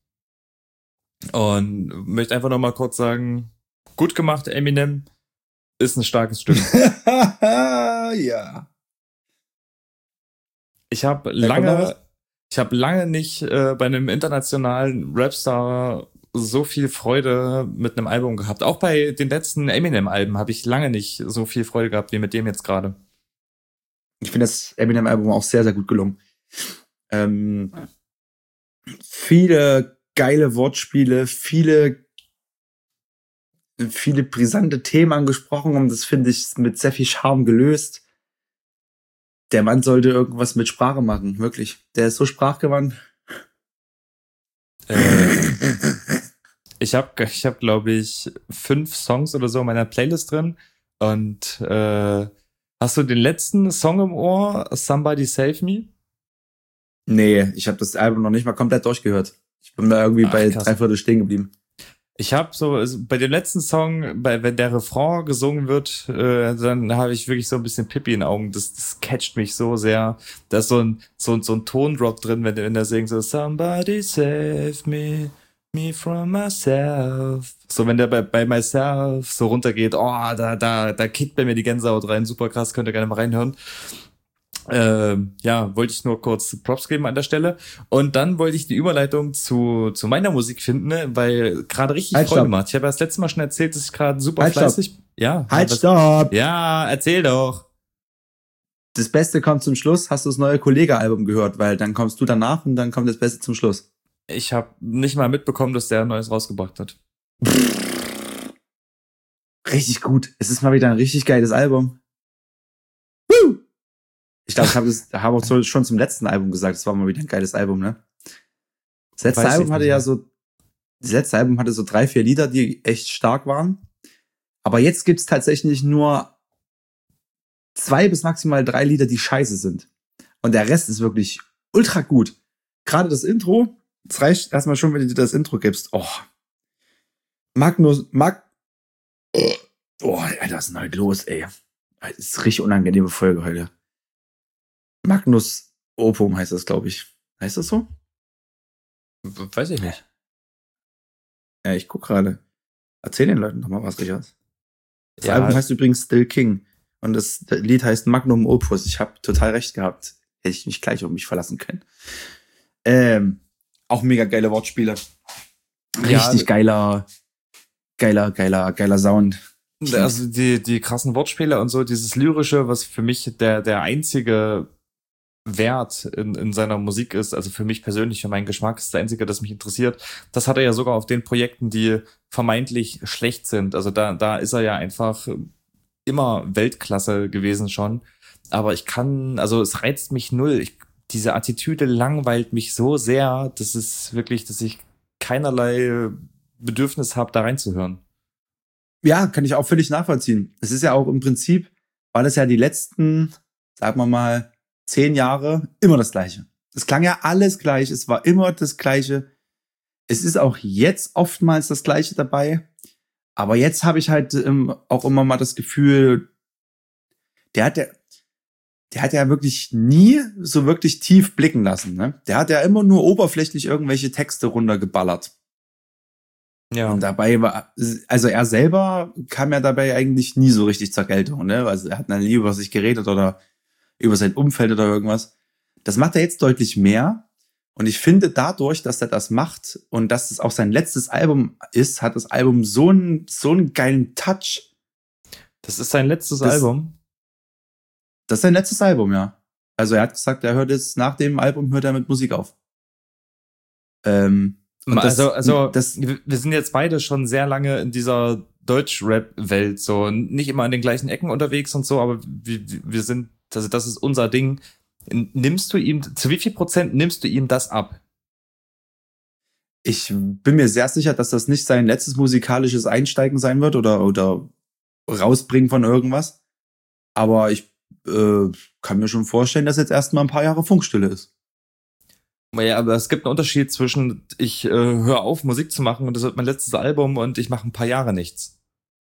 Und möchte einfach noch mal kurz sagen, gut gemacht, Eminem, ist ein starkes Stück.
Ja.
Ich habe
Da kommt noch was?
lange, ich habe lange nicht äh, bei einem internationalen Rapstar so viel Freude mit einem Album gehabt. Auch bei den letzten Eminem-Alben habe ich lange nicht so viel Freude gehabt wie mit dem jetzt gerade.
Ich finde das Eminem-Album auch sehr, sehr gut gelungen. Ähm, viele geile Wortspiele, viele, viele brisante Themen angesprochen und das finde ich mit sehr viel Charme gelöst. Der Mann sollte irgendwas mit Sprache machen, wirklich. Der ist so sprachgewandt.
Äh, ich habe, ich hab, glaube ich, fünf Songs oder so in meiner Playlist drin. Und äh, hast du den letzten Song im Ohr, Somebody Save Me?
Nee, ich habe das Album noch nicht mal komplett durchgehört. Ich bin da irgendwie
Ach,
bei
krass.
drei Viertel stehen geblieben.
Ich habe so, also bei dem letzten Song, bei, wenn der Refrain gesungen wird, äh, dann habe ich wirklich so ein bisschen Pippi in den Augen. Das, das catcht mich so sehr. Da ist so ein, so, ein- so ein Tondrop drin, wenn der, wenn der singt so Somebody save me, me from myself. So, wenn der bei, bei myself so runtergeht, oh, da, da, da kickt bei mir die Gänsehaut rein. Super krass, könnt ihr gerne mal reinhören. Äh, ja, wollte ich nur kurz Props geben an der Stelle. Und dann wollte ich die Überleitung zu, zu meiner Musik finden, ne, weil gerade richtig
Halt,
Freude
stopp.
macht. Ich habe ja das letzte Mal schon erzählt, dass ich gerade super
Halt, stopp.
fleißig. Ja.
Halt,
was,
stopp!
Ja, erzähl doch.
Das Beste kommt zum Schluss. Hast du das neue Kollege-Album gehört? Weil dann kommst du danach und dann kommt das Beste zum Schluss.
Ich habe nicht mal mitbekommen, dass der ein Neues rausgebracht hat.
Richtig gut. Es ist mal wieder ein richtig geiles Album. Woo! Ich glaube, ich habe das hab auch so, schon zum letzten Album gesagt, es war mal wieder ein geiles Album, ne? Das letzte
Weiß ich
Album hatte
nicht
ja
mehr.
so, das letzte Album hatte so drei, vier Lieder, die echt stark waren. Aber jetzt gibt's tatsächlich nur zwei bis maximal drei Lieder, die scheiße sind. Und der Rest ist wirklich ultra gut. Gerade das Intro, es reicht erstmal schon, wenn du dir das Intro gibst. Oh. Magnus, Mag, oh, Alter, was ist denn heute los, ey? Das ist eine richtig unangenehme Folge heute. Magnus Opum heißt das, glaube ich. Heißt das so?
Weiß ich nicht.
Ja, ich guck gerade. Erzähl den Leuten doch mal was, Richard. Das
Ja.
Album heißt übrigens Still King. Und das Lied heißt Magnum Opus. Ich habe total recht gehabt. Hätte ich mich gleich auf mich verlassen können. Ähm, auch mega geile Wortspiele. Richtig
Ja,
geiler, geiler, geiler, geiler Sound.
Also die, die krassen Wortspiele und so, dieses Lyrische, was für mich der, der einzige Wert in, in seiner Musik ist, also für mich persönlich, für meinen Geschmack, ist der einzige, das mich interessiert. Das hat er ja sogar auf den Projekten, die vermeintlich schlecht sind. Also da, da ist er ja einfach immer Weltklasse gewesen schon. Aber ich kann, also es reizt mich null. Ich, diese Attitüde langweilt mich so sehr, dass es wirklich, dass ich keinerlei Bedürfnis habe, da reinzuhören.
Ja, kann ich auch völlig nachvollziehen. Es ist ja auch im Prinzip, war das ja die letzten, sagen wir mal, zehn Jahre immer das Gleiche. Es klang ja alles gleich, es war immer das Gleiche. Es ist auch jetzt oftmals das Gleiche dabei. Aber jetzt habe ich halt ähm, auch immer mal das Gefühl, der hat ja, der hat ja wirklich nie so wirklich tief blicken lassen. Ne? Der hat ja immer nur oberflächlich irgendwelche Texte runtergeballert.
Ja.
Und dabei war, also er selber kam ja dabei eigentlich nie so richtig zur Geltung. Ne? Also er hat dann nie über sich geredet oder über sein Umfeld oder irgendwas. Das macht er jetzt deutlich mehr. Und ich finde dadurch, dass er das macht und dass es auch sein letztes Album ist, hat das Album so einen, so einen geilen Touch.
Das ist sein letztes
Das-
Album.
Das ist sein letztes Album, ja. Also er hat gesagt, er hört jetzt nach dem Album, hört er mit Musik auf. Ähm, und das-
also, also
das-
wir wir sind jetzt beide schon sehr lange in dieser Deutsch-Rap-Welt, so nicht immer an den gleichen Ecken unterwegs und so, aber wir, wir sind, also das ist unser Ding. Nimmst du ihm, zu wie viel Prozent nimmst du ihm das ab?
Ich bin mir sehr sicher, dass das nicht sein letztes musikalisches Einsteigen sein wird oder, oder rausbringen von irgendwas. Aber ich äh, kann mir schon vorstellen, dass jetzt erstmal ein paar Jahre Funkstille ist.
Ja, aber es gibt einen Unterschied zwischen, ich äh, höre auf, Musik zu machen und das wird mein letztes Album und ich mache ein paar Jahre nichts.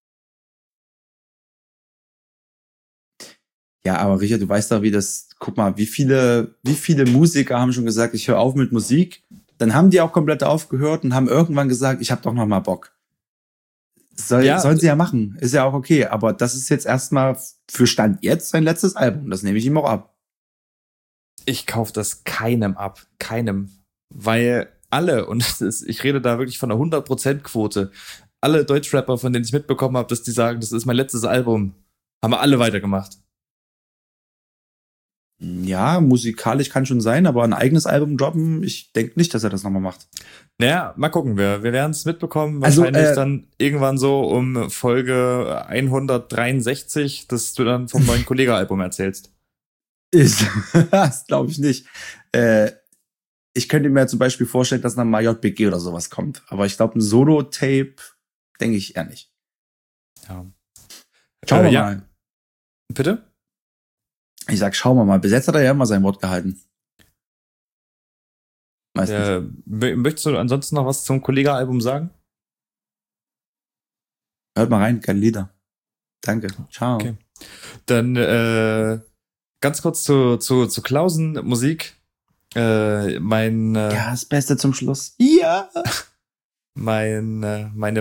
Ja, aber Richard, du weißt doch, wie das, guck mal, wie viele, wie viele Musiker haben schon gesagt, ich höre auf mit Musik. Dann haben die auch komplett aufgehört und haben irgendwann gesagt, ich habe doch noch mal Bock. Soll,
Ja.
sollen sie ja machen, ist ja auch okay. Aber das ist jetzt erstmal für Stand jetzt sein letztes Album. Das nehme ich ihm auch ab.
Ich kaufe das keinem ab. Keinem. Weil alle, und das ist, ich rede da wirklich von einer hundert Prozent Quote, alle Deutschrapper, von denen ich mitbekommen habe, dass die sagen, das ist mein letztes Album, haben wir alle weitergemacht.
Ja, musikalisch kann schon sein, aber ein eigenes Album droppen, ich denke nicht, dass er das nochmal macht.
Naja, mal gucken wir. Wir werden es mitbekommen.
Also,
Wahrscheinlich
äh,
dann irgendwann so um Folge hundertdreiundsechzig, dass du dann vom neuen Kollega-Album erzählst.
Ist, das glaube ich nicht. Äh, ich könnte mir zum Beispiel vorstellen, dass dann mal J B G oder sowas kommt. Aber ich glaube, ein Solo-Tape denke ich eher nicht.
Ja.
Schauen wir
Äh, ja.
mal.
Bitte?
Ich sag, schauen wir mal. Bis jetzt hat er ja immer sein Wort gehalten. Meistens.
Äh, mö- möchtest du ansonsten noch was zum Kollega-Album sagen?
Hört mal rein, geile Lieder. Danke. Ciao.
Okay. Dann äh, ganz kurz zu, zu, zu Klausen Musik. Äh, mein, äh,
Ja, das Beste zum Schluss. Ja.
mein, äh, meine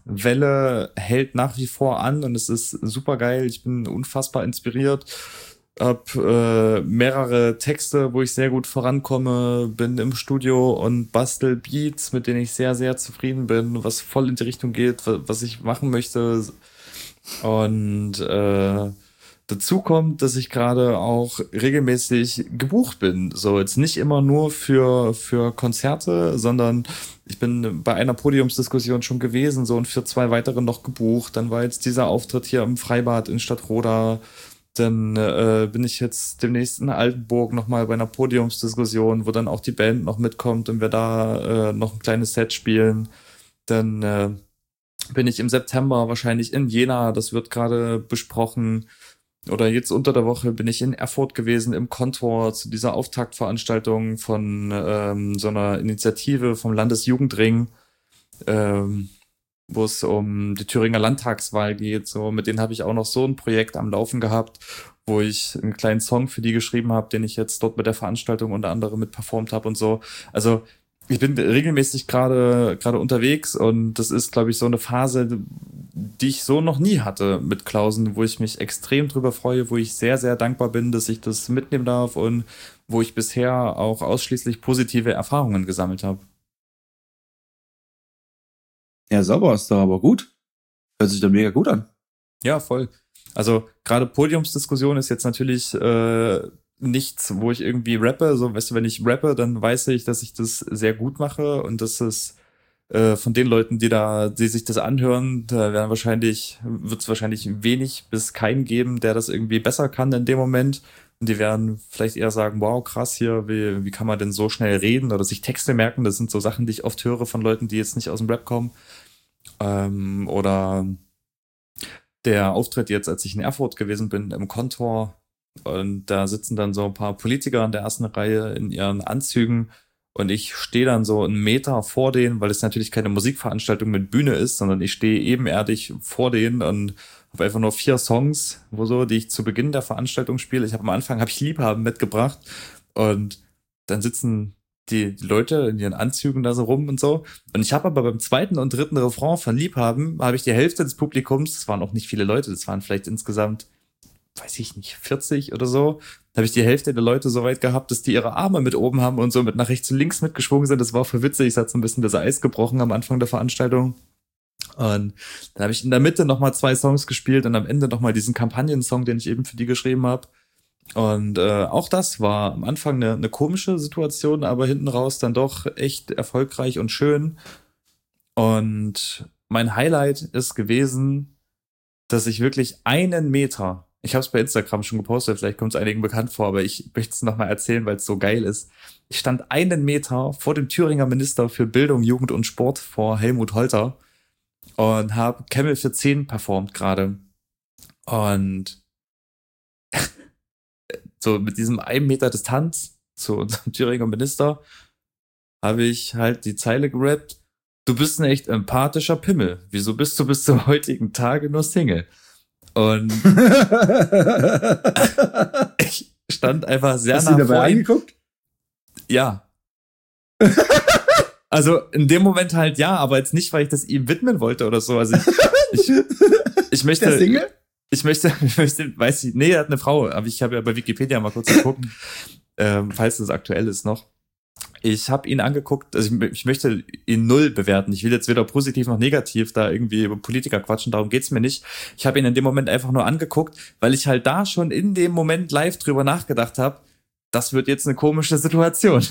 Fleißwelle hält nach wie vor an und es ist super geil. Ich bin unfassbar inspiriert. hab äh, mehrere Texte, wo ich sehr gut vorankomme, bin im Studio und bastel Beats, mit denen ich sehr, sehr zufrieden bin, was voll in die Richtung geht, was ich machen möchte. Und äh, dazu kommt, dass ich gerade auch regelmäßig gebucht bin. So, jetzt nicht immer nur für, für Konzerte, sondern ich bin bei einer Podiumsdiskussion schon gewesen, so, und für zwei weitere noch gebucht. Dann war jetzt dieser Auftritt hier im Freibad in Stadtroda. Dann äh, bin ich jetzt demnächst in Altenburg nochmal bei einer Podiumsdiskussion, wo dann auch die Band noch mitkommt und wir da äh, noch ein kleines Set spielen. Dann äh, bin ich im September wahrscheinlich in Jena, das wird gerade besprochen. Oder jetzt unter der Woche bin ich in Erfurt gewesen im Kontor zu dieser Auftaktveranstaltung von ähm, so einer Initiative vom Landesjugendring, ähm, wo es um die Thüringer Landtagswahl geht. So, mit denen habe ich auch noch so ein Projekt am Laufen gehabt, wo ich einen kleinen Song für die geschrieben habe, den ich jetzt dort mit der Veranstaltung unter anderem mit performt habe und so. Also ich bin regelmäßig gerade gerade unterwegs und das ist, glaube ich, so eine Phase, die ich so noch nie hatte mit Klausen, wo ich mich extrem drüber freue, wo ich sehr, sehr dankbar bin, dass ich das mitnehmen darf und wo ich bisher auch ausschließlich positive Erfahrungen gesammelt habe.
Ja, sauber ist doch aber gut. Hört sich doch mega gut an.
Ja, voll. Also gerade Podiumsdiskussion ist jetzt natürlich äh, nichts, wo ich irgendwie rappe. So, weißt du, wenn ich rappe, dann weiß ich, dass ich das sehr gut mache und dass es äh, von den Leuten, die da, die sich das anhören, da werden wahrscheinlich, wird es wahrscheinlich wenig bis keinen geben, der das irgendwie besser kann in dem Moment. Und die werden vielleicht eher sagen, wow, krass hier, wie, wie kann man denn so schnell reden oder sich Texte merken? Das sind so Sachen, die ich oft höre von Leuten, die jetzt nicht aus dem Rap kommen. Ähm, oder der Auftritt jetzt, als ich in Erfurt gewesen bin, im Kontor, und da sitzen dann so ein paar Politiker in der ersten Reihe in ihren Anzügen und ich stehe dann so einen Meter vor denen, weil es natürlich keine Musikveranstaltung mit Bühne ist, sondern ich stehe ebenerdig vor denen und habe einfach nur vier Songs, wo so, die ich zu Beginn der Veranstaltung spiele. Ich habe am Anfang habe ich Liebhaben mitgebracht und dann sitzen die, die Leute in ihren Anzügen da so rum und so. Und ich habe aber beim zweiten und dritten Refrain von Liebhaben habe ich die Hälfte des Publikums, das waren auch nicht viele Leute, das waren vielleicht insgesamt, weiß ich nicht, vierzig oder so, habe ich die Hälfte der Leute so weit gehabt, dass die ihre Arme mit oben haben und so mit nach rechts und links mitgeschwungen sind. Das war voll witzig. Es hat so ein bisschen das Eis gebrochen am Anfang der Veranstaltung. Und dann habe ich in der Mitte nochmal zwei Songs gespielt und am Ende nochmal diesen Kampagnensong, den ich eben für die geschrieben habe. Und äh, auch das war am Anfang eine, eine komische Situation, aber hinten raus dann doch echt erfolgreich und schön. Und mein Highlight ist gewesen, dass ich wirklich einen Meter, ich habe es bei Instagram schon gepostet, vielleicht kommt es einigen bekannt vor, aber ich möchte es nochmal erzählen, weil es so geil ist. Ich stand einen Meter vor dem Thüringer Minister für Bildung, Jugend und Sport, vor Helmut Holter, und habe Camel für zehn performt gerade. Und so mit diesem einen Meter Distanz zu unserem Thüringer Minister habe ich halt die Zeile gerappt: Du bist ein echt empathischer Pimmel. Wieso bist du bis zum heutigen Tage nur Single? Und ich stand einfach sehr
Hast
nah
du dabei
vor ihm.
angeguckt?
Ja. Also in dem Moment halt ja, aber jetzt nicht, weil ich das ihm widmen wollte oder so. Also ich, ich, ich möchte...
Der Single?
Ich möchte, ich möchte, weiß ich, nee, er hat eine Frau, aber ich habe ja bei Wikipedia mal kurz geguckt, ähm, falls das aktuell ist noch. Ich habe ihn angeguckt, also ich, ich möchte ihn null bewerten. Ich will jetzt weder positiv noch negativ da irgendwie über Politiker quatschen, darum geht's mir nicht. Ich habe ihn in dem Moment einfach nur angeguckt, weil ich halt da schon in dem Moment live drüber nachgedacht habe, das wird jetzt eine komische Situation.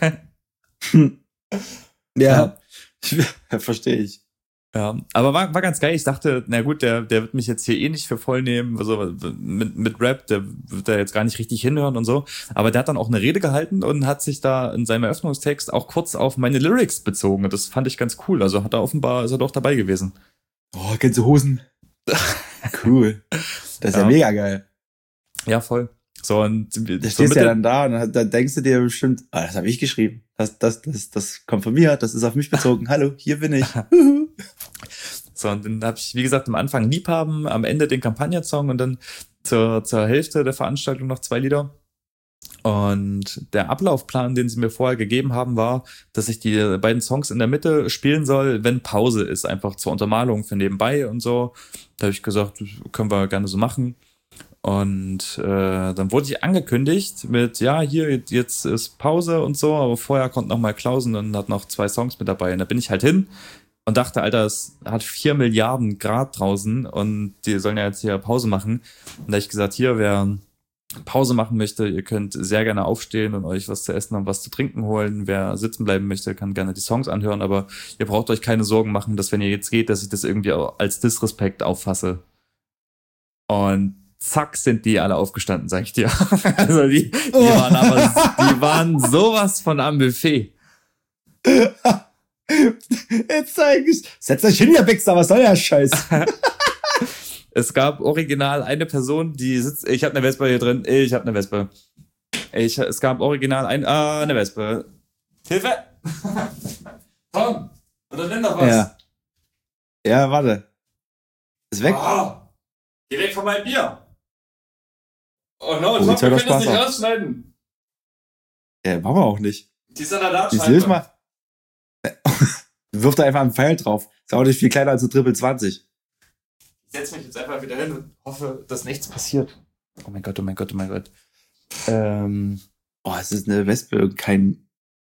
Ja, ja. Verstehe ich.
Ja, aber war, war ganz geil. Ich dachte, na gut, der, der wird mich jetzt hier eh nicht für voll nehmen. Also mit, mit Rap, der wird da jetzt gar nicht richtig hinhören und so. Aber der hat dann auch eine Rede gehalten und hat sich da in seinem Eröffnungstext auch kurz auf meine Lyrics bezogen. Und das fand ich ganz cool. Also hat er offenbar, ist er doch dabei gewesen.
Oh, kennst du Hosen? Cool. Das ist ja, ja mega geil.
Ja, voll. So, und
da stehst ja dann da und dann denkst du dir bestimmt, ah, das habe ich geschrieben. Das, das, das, das kommt von mir, das ist auf mich bezogen. Hallo, hier bin ich.
So, und dann habe ich, wie gesagt, am Anfang Liebhaben, am Ende den Kampagnensong und dann zur, zur Hälfte der Veranstaltung noch zwei Lieder. Und der Ablaufplan, den sie mir vorher gegeben haben, war, dass ich die beiden Songs in der Mitte spielen soll, wenn Pause ist, einfach zur Untermalung für nebenbei und so. Da habe ich gesagt, können wir gerne so machen. Und äh, dann wurde ich angekündigt mit, ja, hier, jetzt ist Pause und so, aber vorher kommt noch mal Klausen und hat noch zwei Songs mit dabei. Und da bin ich halt hin und dachte, Alter, es hat vier Milliarden Grad draußen und die sollen ja jetzt hier Pause machen. Und da hab ich gesagt, hier, wer Pause machen möchte, ihr könnt sehr gerne aufstehen und euch was zu essen und was zu trinken holen. Wer sitzen bleiben möchte, kann gerne die Songs anhören, aber ihr braucht euch keine Sorgen machen, dass wenn ihr jetzt geht, dass ich das irgendwie als Disrespekt auffasse. Und zack, sind die alle aufgestanden, sag ich dir. Also die, die waren aber, die waren sowas von am Buffet.
Jetzt zeig ich. Setz euch hin, ihr Wichser, was soll der Scheiß?
Es gab original eine Person, die sitzt, ich habe eine Wespe hier drin, ich habe eine Wespe. Ich, es gab original ein, ah, eine Wespe. Hilfe! Komm, oder nimm doch was.
Ja, ja warte. Ist weg.
Oh, geh weg von meinem Bier. Oh no,
Oh,
Tom, wir können das
Spaß
nicht
auf.
rausschneiden.
Ja, machen wir auch nicht.
Die Salat
Jetzt löse mal. Wirf da einfach einen Pfeil drauf. Ist auch nicht viel kleiner als ein Triple zwanzig.
Ich setze mich jetzt einfach wieder hin und hoffe, dass nichts passiert. Oh mein Gott, oh mein Gott, oh mein Gott. Ähm,
Oh, es ist eine Wespe und kein...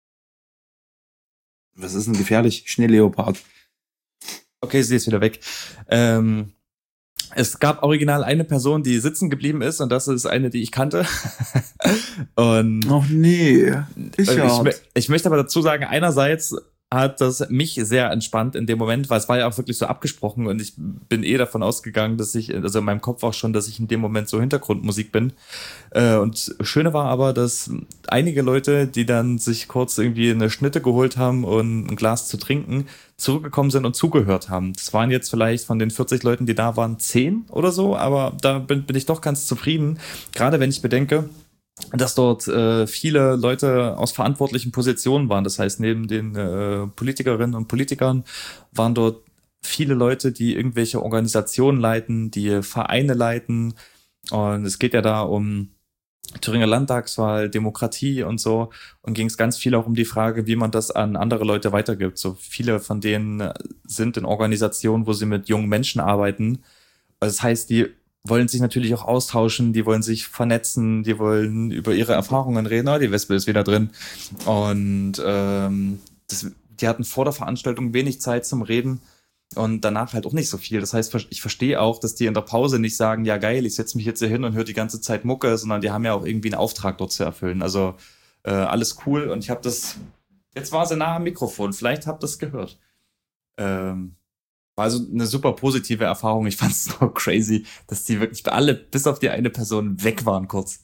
Was ist denn gefährlich? Schneeleopard.
okay, sie ist wieder weg. Ähm, es gab original eine Person, die sitzen geblieben ist und das ist eine, die ich kannte. und
Ach nee.
ich,
Richard.
ich, ich möchte aber dazu sagen, einerseits hat das mich sehr entspannt in dem Moment, weil es war ja auch wirklich so abgesprochen und ich bin eh davon ausgegangen, dass ich, also in meinem Kopf auch schon, dass ich in dem Moment so Hintergrundmusik bin. Äh, und Schöne war aber, dass einige Leute, die dann sich kurz irgendwie eine Schnitte geholt haben und ein Glas zu trinken, zurückgekommen sind und zugehört haben. Das waren jetzt vielleicht von den vierzig Leuten, die da waren, zehn oder so, aber da bin, bin ich doch ganz zufrieden. Gerade wenn ich bedenke, dass dort äh, viele Leute aus verantwortlichen Positionen waren. Das heißt, neben den äh, Politikerinnen und Politikern waren dort viele Leute, die irgendwelche Organisationen leiten, die Vereine leiten. Und es geht ja da um Thüringer Landtagswahl, Demokratie und so. Und ging es ganz viel auch um die Frage, wie man das an andere Leute weitergibt. So viele von denen sind in Organisationen, wo sie mit jungen Menschen arbeiten. Das heißt, die wollen sich natürlich auch austauschen, die wollen sich vernetzen, die wollen über ihre Erfahrungen reden. Oh, die Wespe ist wieder drin. Und ähm, das, die hatten vor der Veranstaltung wenig Zeit zum Reden und danach halt auch nicht so viel. Das heißt, ich verstehe auch, dass die in der Pause nicht sagen, ja geil, ich setze mich jetzt hier hin und höre die ganze Zeit Mucke, sondern die haben ja auch irgendwie einen Auftrag dort zu erfüllen. Also äh, alles cool und ich habe das, jetzt war sie nah am Mikrofon, vielleicht habt ihr es gehört. Ähm, War also eine super positive Erfahrung. Ich fand es so crazy, dass die wirklich alle, bis auf die eine Person, weg waren kurz.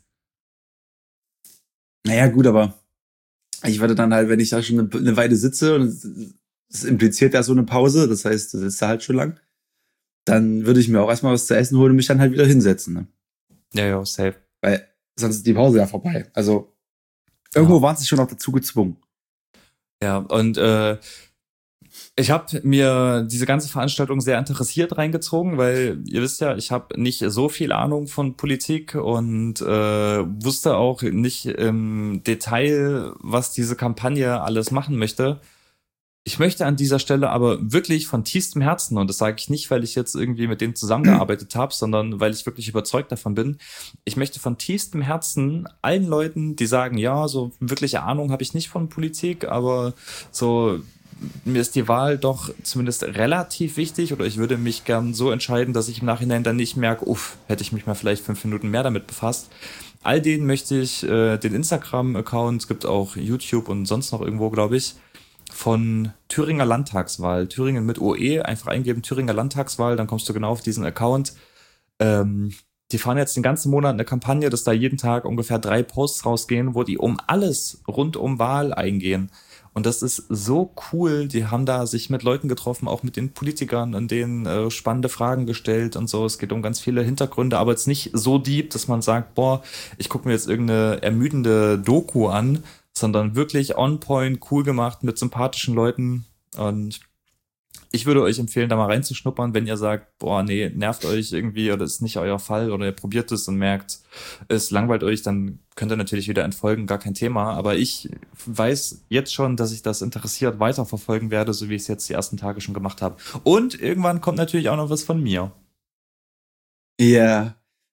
Naja, gut, aber ich werde dann halt, wenn ich da schon eine, eine Weile sitze und das impliziert ja so eine Pause, das heißt, du sitzt da halt schon lang, dann würde ich mir auch erstmal was zu essen holen und mich dann halt wieder hinsetzen. Ne?
Ja, ja, safe.
Weil sonst ist die Pause ja vorbei. Also irgendwo
Ja.
waren sie schon auch dazu gezwungen.
Ja, und äh, ich habe mir diese ganze Veranstaltung sehr interessiert reingezogen, weil ihr wisst ja, ich habe nicht so viel Ahnung von Politik und äh, wusste auch nicht im Detail, was diese Kampagne alles machen möchte. Ich möchte an dieser Stelle aber wirklich von tiefstem Herzen, und das sage ich nicht, weil ich jetzt irgendwie mit denen zusammengearbeitet habe, sondern weil ich wirklich überzeugt davon bin, ich möchte von tiefstem Herzen allen Leuten, die sagen, ja, so wirkliche Ahnung habe ich nicht von Politik, aber so mir ist die Wahl doch zumindest relativ wichtig oder ich würde mich gern so entscheiden, dass ich im Nachhinein dann nicht merke, uff, hätte ich mich mal vielleicht fünf Minuten mehr damit befasst. All denen möchte ich äh, den Instagram-Account, es gibt auch YouTube und sonst noch irgendwo, glaube ich, von Thüringer Landtagswahl. Thüringen mit O E, einfach eingeben, Thüringer Landtagswahl, dann kommst du genau auf diesen Account. Ähm, die fahren jetzt den ganzen Monat eine Kampagne, dass da jeden Tag ungefähr drei Posts rausgehen, wo die um alles rund um Wahl eingehen. Und das ist so cool. Die haben da sich mit Leuten getroffen, auch mit den Politikern, und denen äh, spannende Fragen gestellt und so. Es geht um ganz viele Hintergründe, aber jetzt nicht so deep, dass man sagt, boah, ich gucke mir jetzt irgendeine ermüdende Doku an, sondern wirklich on point, cool gemacht, mit sympathischen Leuten. Und ich würde euch empfehlen, da mal reinzuschnuppern, wenn ihr sagt, boah, nee, nervt euch irgendwie oder ist nicht euer Fall oder ihr probiert es und merkt, es langweilt euch, dann könnt ihr natürlich wieder entfolgen, gar kein Thema. Aber ich weiß jetzt schon, dass ich das interessiert weiterverfolgen werde, so wie ich es jetzt die ersten Tage schon gemacht habe. Und irgendwann kommt natürlich auch noch was von mir.
Ja,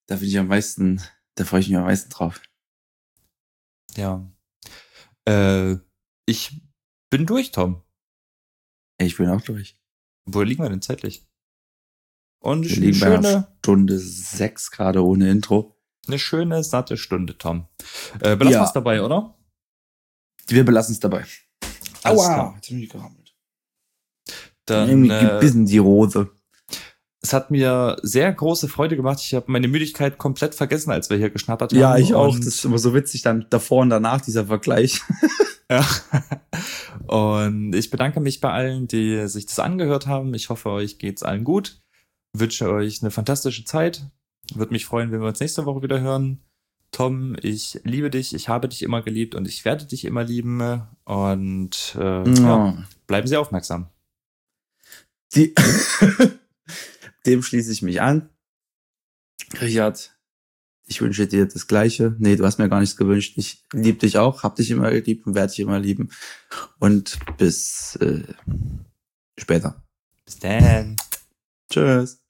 da bin ich am meisten, da freue ich mich am meisten drauf.
Ja. Äh, ich bin durch, Tom.
Ich bin auch durch.
Wo liegen wir denn zeitlich? Und
Wir
eine
liegen bei einer
schöne,
Stunde sechs gerade ohne Intro.
eine schöne, satte Stunde, Tom. Äh, belassen
Ja.
wir es dabei, oder?
Wir belassen es dabei.
Alles
Aua,
klar.
jetzt bin ich gerammelt.
Dann,
Irgendwie
äh,
gebissen die Rose.
es hat mir sehr große Freude gemacht. Ich habe meine Müdigkeit komplett vergessen, als wir hier geschnattert haben.
Ja, ich auch.
Und,
Das ist immer so witzig, dann davor und danach dieser Vergleich.
ja. Und ich bedanke mich bei allen, die sich das angehört haben. Ich hoffe, euch geht's allen gut. Wünsche euch eine fantastische Zeit. Würde mich freuen, wenn wir uns nächste Woche wieder hören. Tom, ich liebe dich, ich habe dich immer geliebt und ich werde dich immer lieben. Und äh, ja, bleiben Sie aufmerksam.
Die Dem schließe ich mich an. Richard, ich wünsche dir das Gleiche. Nee, du hast mir gar nichts gewünscht. Ich liebe dich auch, hab dich immer geliebt und werde dich immer lieben. Und bis äh, später.
Bis dann.
Tschüss.